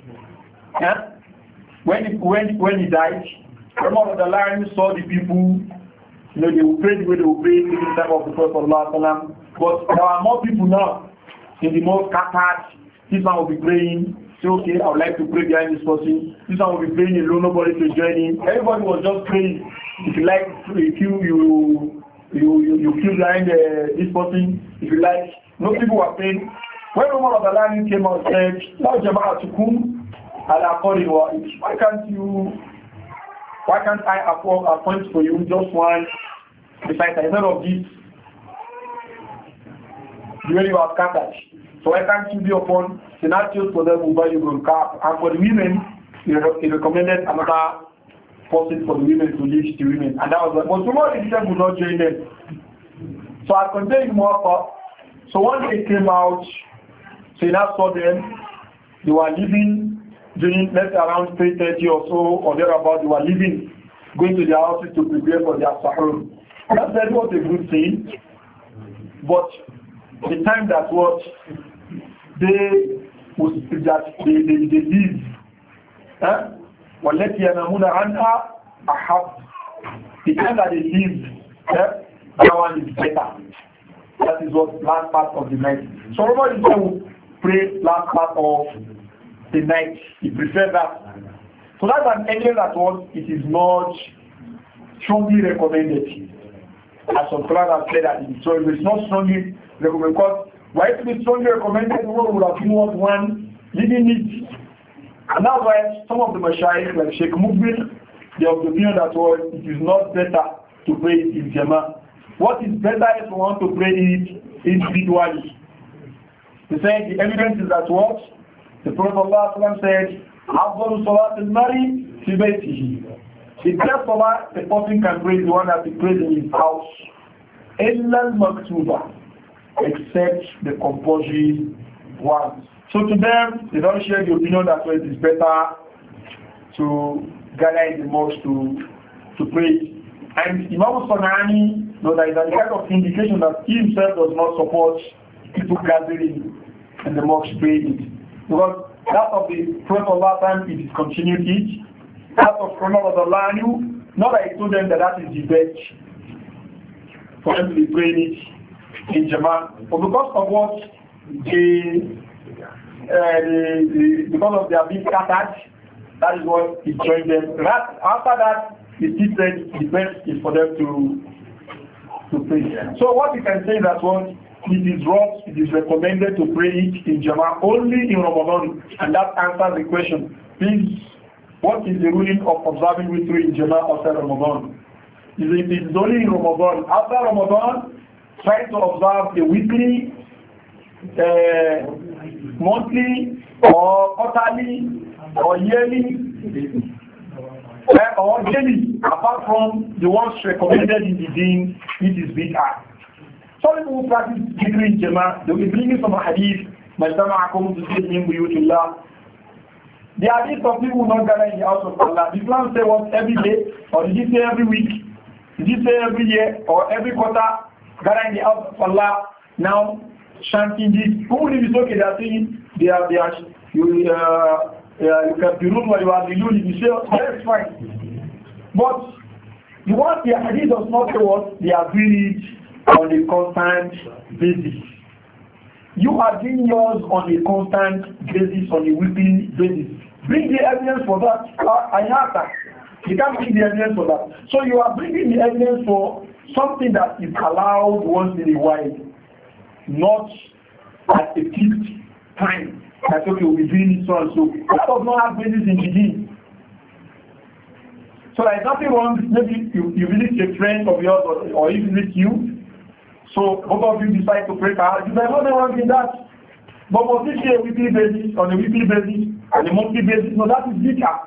Yeah? When he, when when he died, Umar of the line saw the people, you know, they would pray the way they would pray in the time of the Prophet ﷺ. But there are more people now. In the most scattered, this one will be praying, say, okay, I would like to pray behind this person. This one will be praying alone, nobody to join in. Everybody was just praying. If you like, if you you you you, you feel behind uh, this person, if you like, no people were praying. When one of the line came out and said, "Now Jama'atukum ala qawli wahid." Why can't you? Why can't I appoint for you just one? Besides, instead of this, the way you are scattered. So why can't you be upon senators for them Ubay ibn Ka'b? And for the women, he recommended another person for the women to lead the women. And that was like, but somebody himself would not join them. So I continued more up. So one day came out, so he now saw them, they were leaving during let's say around three thirty or so, or thereabout, they were leaving, going to their houses to prepare for their sahur. That said was a good thing, but the time that was, they was that they, they, they leave. Huh? وَالَّتِي يَنَامُونَ عَنْهَا أَحَبُّ. The time that they leave, eh, that one is better. That is what last part of the night. So everybody will pray last part of the night. He prefers that. So that's an area that was, it is not strongly recommended. As some scholars have said that it is, so it's not strongly recommended, because why it is strongly recommended, one would have been one leading it. And that's why some of the mashayikh like Sheikh Mukbil, they have the opinion that well, it is not better to pray it in Jama'ah. What is better is to want to pray it individually. They say the evidence is that what? The Prophet ﷺ said, Afdalu Salat al-Mari fi baytihi. The best salah a person can pray is the one that he prays in his house. Illa al-Maktuba, except the compulsory ones. So to them, they don't share the opinion that well, it is better to gather in the mosque to, to pray. And Imam Sanani, no, there is a kind of indication that he himself does not support people gathering in the mosque praying. Because that of the Prophet of that time, it is continued it. That of Umar of the Lanu, not that I told them that that is the best for them to be praying it in Jama'ah. But because of what they, uh, the, the, because of their being scattered, that is what he joined them. That, after that, he still said the best is for them to to pray. So what you can say is that one, it is wrong, it is recommended to pray it in Jama'ah only in Ramadan, and that answers the question. Please, what is the ruling of observing witr in Jama'ah outside Ramadan? Is it is only in Ramadan? After Ramadan, try to observe the weekly, uh, monthly, or quarterly, or yearly, uh, or daily, apart from the ones recommended in the deen, it is bid'ah. Some people who practice dhikr in Jama'ah, they will be bringing some hadith, مَجْتَمَعَكُمْ تُسْلِمْ بُيُوتِ اللَّهِ. The hadith of people not gather in the house of Allah. The Islam say what every day, or did he say every week? Did he say every year, or every quarter, gather in the house of Allah, now chanting this? Who will be okay? They are saying, they are, they are, you, uh, you can be rude while you are alone. You say, that's fine. But the one the hadith does not say what they are doing it on a constant basis. You are doing yours on a constant basis, on a weekly basis. Bring the evidence for that. I have that. You can't bring the evidence for that. So you are bringing the evidence for something that is allowed once in a while, not at a fixed time. That's okay, we'll be doing it so and so. That does not have basis in the deen. So there is nothing wrong. Maybe you, you visit a friend of yours or, or he visits you. So both of you decide to pray for. There is nothing wrong in that. But was this a weekly basis, on a weekly basis, on a monthly basis? No, that is bigger.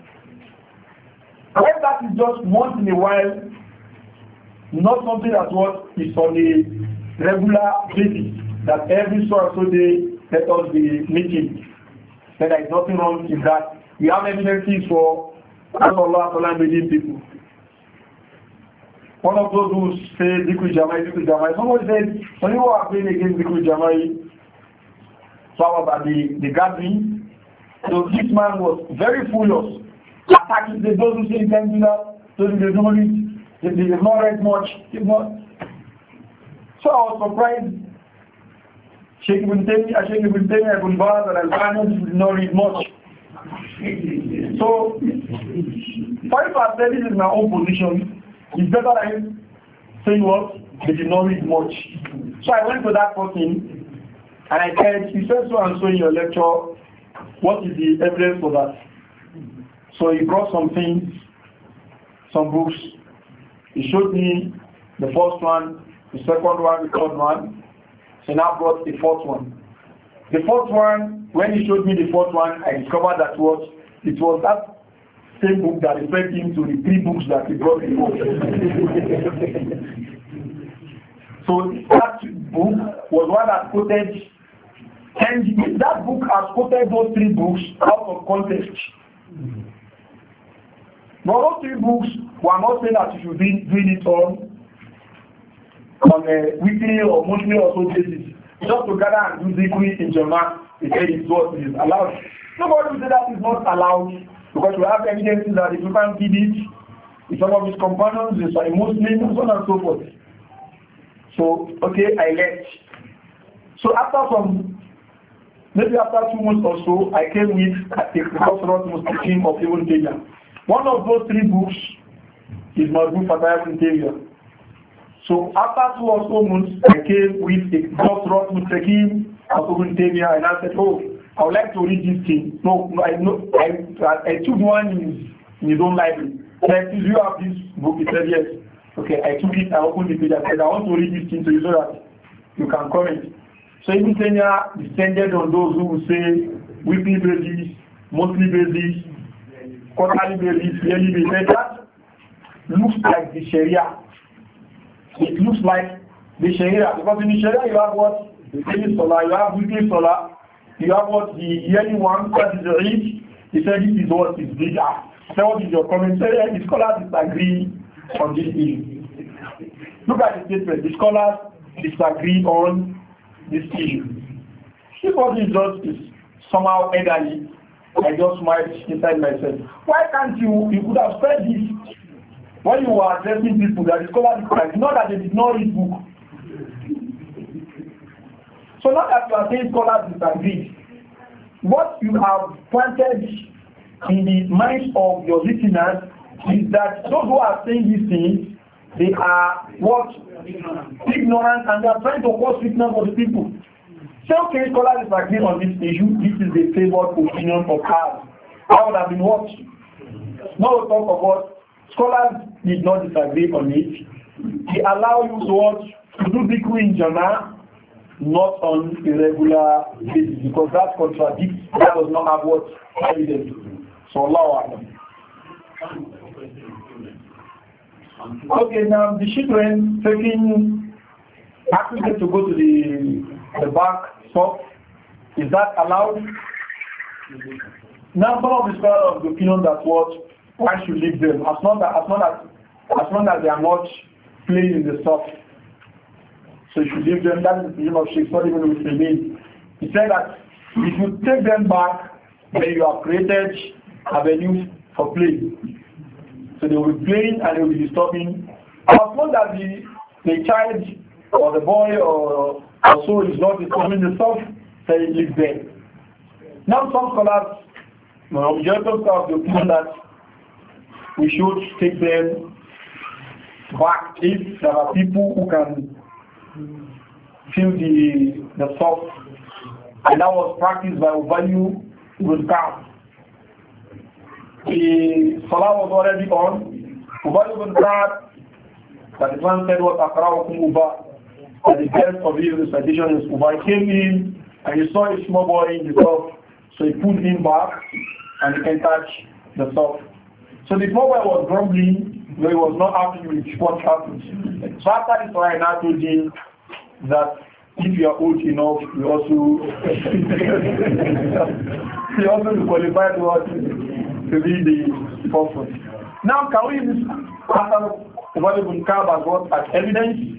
If that is just once in a while, not something that what is on a regular basis, that every so and so day let us be meeting, then there is nothing wrong in that. We have evidences for Allah leading people. One of those who say Dhikr Jamai, Dhikr Jamai, somebody said, when you are praying against Dhikr Jamai, so I was at the, the gathering, so this man was very furious, attacking the those who say you can do that, those who don't read, they, they have not read much, they not. So I was surprised. Sheikh Ibn Taymiyyah, Sheikh Ibn Taymiyyah, Ibn Baz, and Al-Albani did not read much. So, five percent is my own position. It's better than saying what? They did not read much. So I went to that person and I said, you said so and so in your lecture, what is the evidence for that? So he brought some things, some books. He showed me the first one, the second one, the third one. So now brought the fourth one. The fourth one, when he showed me the fourth one, I discovered that what it was that same book that referred him to the three books that he brought before. So that book was one that quoted, and that book has quoted those three books out of context. But those three books were not saying that you should be doing it on, on a weekly or monthly or so basis. Just to gather and do zikri in Jama'ah, he said it's what is allowed. Nobody will say that is not allowed, because we have evidences that if you can't give it, if some of his companions is a Muslim, and so on and so forth. So, okay, I left. So after some, maybe after two months or so, I came with a Qasrat Mustaqim of Ibn Taymiyyah. One of those three books is Majmu' Fataya Ibn Taymiyyah. So after two or so months, I came with a Qasrat Mustaqim of Ibn Taymiyyah, and I said, oh, I would like to read this thing. No, no I know I, I took one in, in his own library. And I said, do you have this book? He said, yes. Okay, I took it, I opened the page, I said, I want to read this thing to you so that you can comment. So Ibn Taymiyyah descended on those who will say weekly basis, monthly basis, quarterly basis, yearly basis. That looks like the Sharia. It looks like the Sharia, because in the Sharia you have what? The daily solar, you have weekly solar, you have what? The yearly one, that is the Eid. He said this is what is bigger. So what is your comment? The scholars disagree on this issue. Look at the statement. The scholars disagree on this issue. If what is just is somehow elderly, I just smiled inside myself. Why can't you, you could have said this when you were addressing people that the scholars disagree, not that they did not read book. So not that you are saying scholars disagree. What you have planted in the minds of your listeners is that those who are saying these things, they are what? Ignorant, and they are trying to cause fitness for the people. Say, okay, scholars disagree on this issue. This is the favored opinion of ours. That would have been what? Now we talk of what? Scholars did not disagree on it. They allow you to watch, to do dhikr in Jama'ah, not on a regular basis, because that contradicts, that does not have what evidence. So Allah. Okay, now the children taking activity to go to the the back stop, is that allowed? Now some of the scholars of the opinion that what one should leave them as long as as long as as long as they are not playing in the stop. So you should leave them. That is the opinion of Sheikh Solomon Muslimin. He said that if you take them back, then you have created avenues for play. So they will be playing and they will be disturbing. As long as the, the child or the boy or, or so is not disturbing the stuff, say so leave them. Now some scholars, no, majority of scholars, the opinion that we should take them back if there are people who can feel the the stuff. And that was practiced by Ubayyu ibn Ka'b. The salah was already on. Ubay ibn Ka'b, that the man said what Akra'ukum Ubay, that the best of his recitation is Ubay, came in and he saw a small boy in the top, so he pulled him back and he can touch the top. So the small boy was grumbling, but he was not happy with what happened. So after this, I now told him that if you are old enough, you also you also be qualified to to be the prophet. Now, can we use after Ubay ibn Ka'b as what as evidence?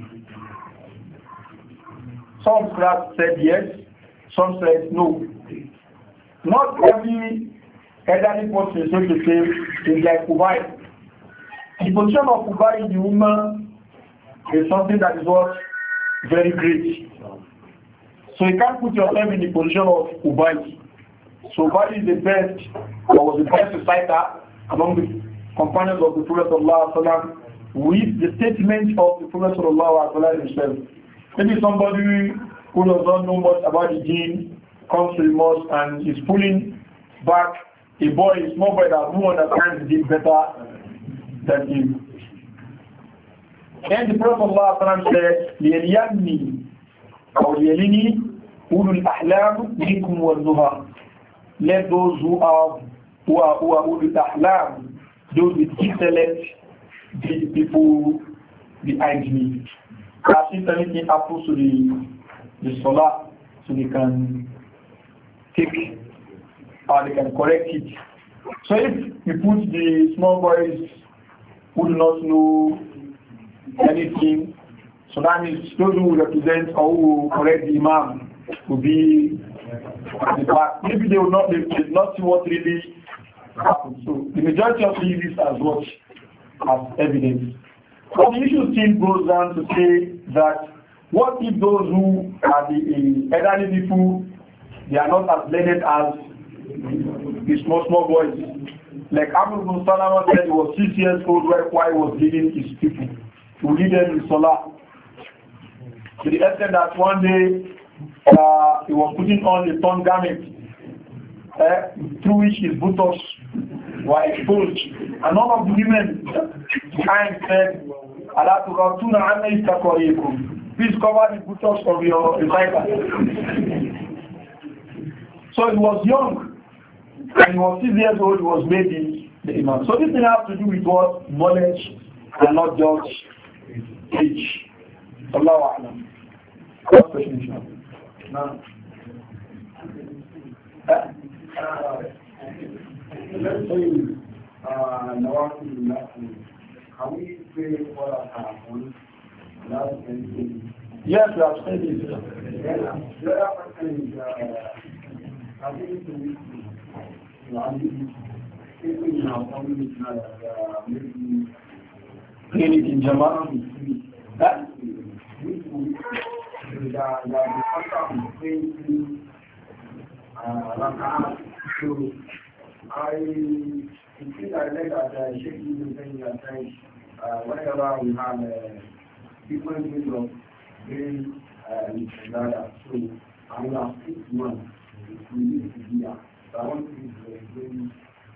Some scholars said yes, some said no. Not every elderly person is going to say is like Ubay. The position of Ubay in the Ummah is something that is what very great. So you can't put yourself in the position of Ubay. So Ubay is the best, or was the best reciter among the companions of the Prophet ﷺ with the statement of the Prophet ﷺ himself. Maybe somebody who does not know much about the deen comes to the mosque and is pulling back a boy, a small boy that who understands the deen better than him. And the Prophet ﷺ said, لِيَلْيَنِّي أو لِيَلِنِي ulul ahlam minkum wal nuha. Let those who have who are who are ulul ahlam, those with intellect, be the people behind me. As if anything happens to the the salah, so they can take or they can correct it. So if you put the small boys who do not know anything, so that means those who represent or who will correct the imam will be at the back. Maybe they will not, they will not see what really happened. So the majority of these is as much as evidence. But the issue still goes down to say that what if those who are the uh, elderly people, they are not as learned as the small small boys? Like Amr ibn Salama said, he was six years old while he was leading his people to lead them in Salah. To the extent that one day uh, he was putting on a torn garment uh, through which his buttocks were exposed. And none of the women behind said, Allah tuqatuna anna istaqarikum. Please cover the buttocks of your reciter. So he was young. And he was six years old, he was made the, the imam. So this thing has to do with what? Knowledge and not just age. Allahu A'lam. First question, inshallah. Now, uh, let's say, uh, Nawaki, can we pray for our phone? Yes, we have said it. The other question is, uh, I think it's Clinic in Jamal. I think I read that uh, Sheikh Ibn Taymiyyah said uh, whenever we have uh, different ways of doing uh, Ibadah, so I will have six months we need to be out. So I want to explain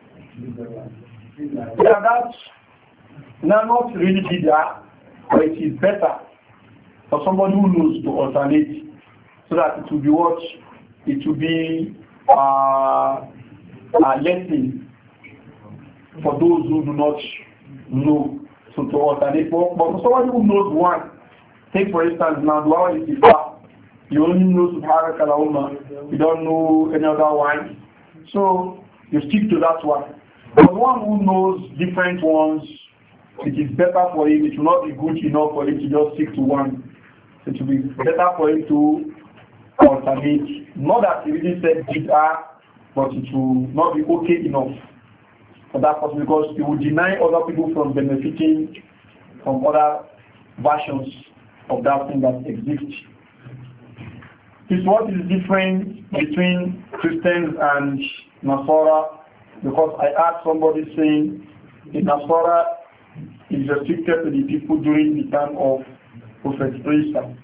uh, yeah, that's now not really bid'ah, but it is better for somebody who knows to alternate so that it will be what? It will be uh, a lesson for those who do not know. So to alternate. But for somebody who knows one, take for instance now, dua is istighfar. You only know Subhanaka Allahumma, you don't know any other one. So you stick to that one. But one who knows different ones, it is better for him, it will not be good enough for him to just stick to one. It will be better for him to alternate. Not that he really said bid'ah, but it will not be okay enough for that person because it will deny other people from benefiting from other versions of that thing that exists. This is what is different between Christians and Nasara, because I heard somebody saying the Nasara is restricted to the people during the time of Prophet Isa.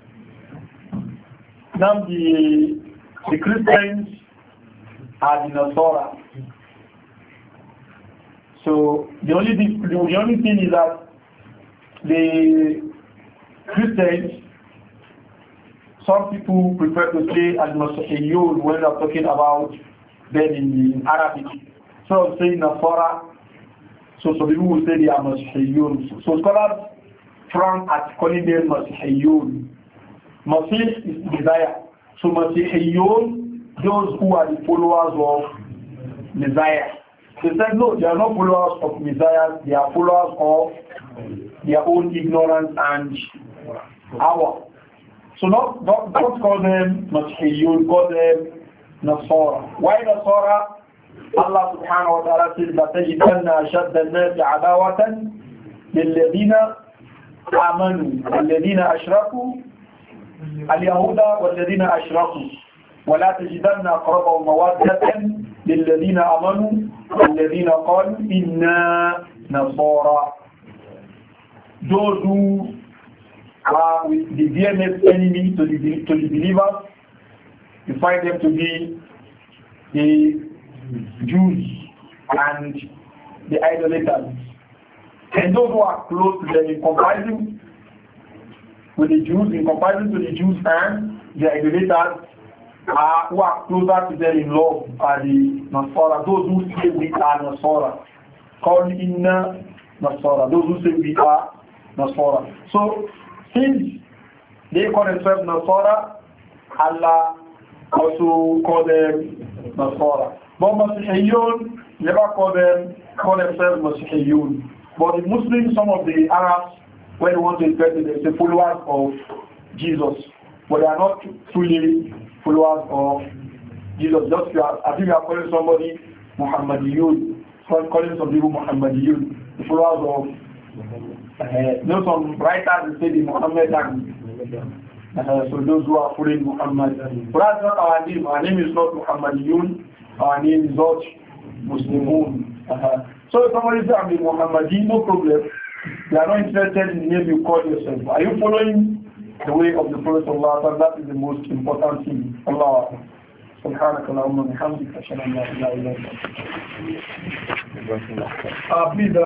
Now the, the Christians are the Nasara. So the only thing, the only thing is that the Christians, some people prefer to say al-Masihiyun when they are talking about them in, in Arabic. So saying Nasara, so some people will say they are Masihiyun. So scholars frown at calling them Masihiyun. Masih is Messiah. So Masihiyun, those who are the followers of Messiah. They said no, they are not followers of Messiah, they are followers of their own ignorance and our. So not, don't, don't call them Masihiyun, call them Nasara. Why Nasara? Allah subhanahu wa ta'ala says that تَجِدَنَّ أَشَدَّ النَّاسِ عَدَاوَةً لِلَّذِينَ آمَنُوا الَّذِينَ أَشْرَكُوا الْيَهُودَ وَالَّذِينَ أَشْرَكُوا وَلَا تَجِدَنَّ أَقْرَبَهُم مَوَدَّةً لِلَّذِينَ آمَنُوا الَّذِينَ قَالُوا إِنَّا نَصَارَى. Those who are with the dearest enemy to the, to the believers, you find them to be the Jews and the idolaters. And those who are close to them in comparison with the Jews, in comparison to the Jews and the idolaters, are, who are closer to them in love are the Nasara. Those who say we are Nasara. Call inna Nasara. Those who say we are Nasara. So, since they call themselves Nasara, Allah also call them Nasara. But Masihiyun never call them call themselves Masihiyun. But the Muslims, some of the Arabs, when they want to express it, they say followers of Jesus. But they are not truly followers of Jesus. Just you are, I think you are calling somebody Muhammadiyun. So calling some people Muhammadiyun. The followers of uh, you know, some writers say the Muhammad uh, so those who are following Muhammad. But that's not our name. Our name is not Muhammadiyun. Our name is not Muslimun. Uh-huh. So if somebody says I'm a Muhammadi, no problem. They are not interested in the name you call yourself. Are you following the way of the Prophet of Allah? That is the most important thing. Allah. سبحانك اللهم وبحمدك أشهد أن لا إله إلا أنت.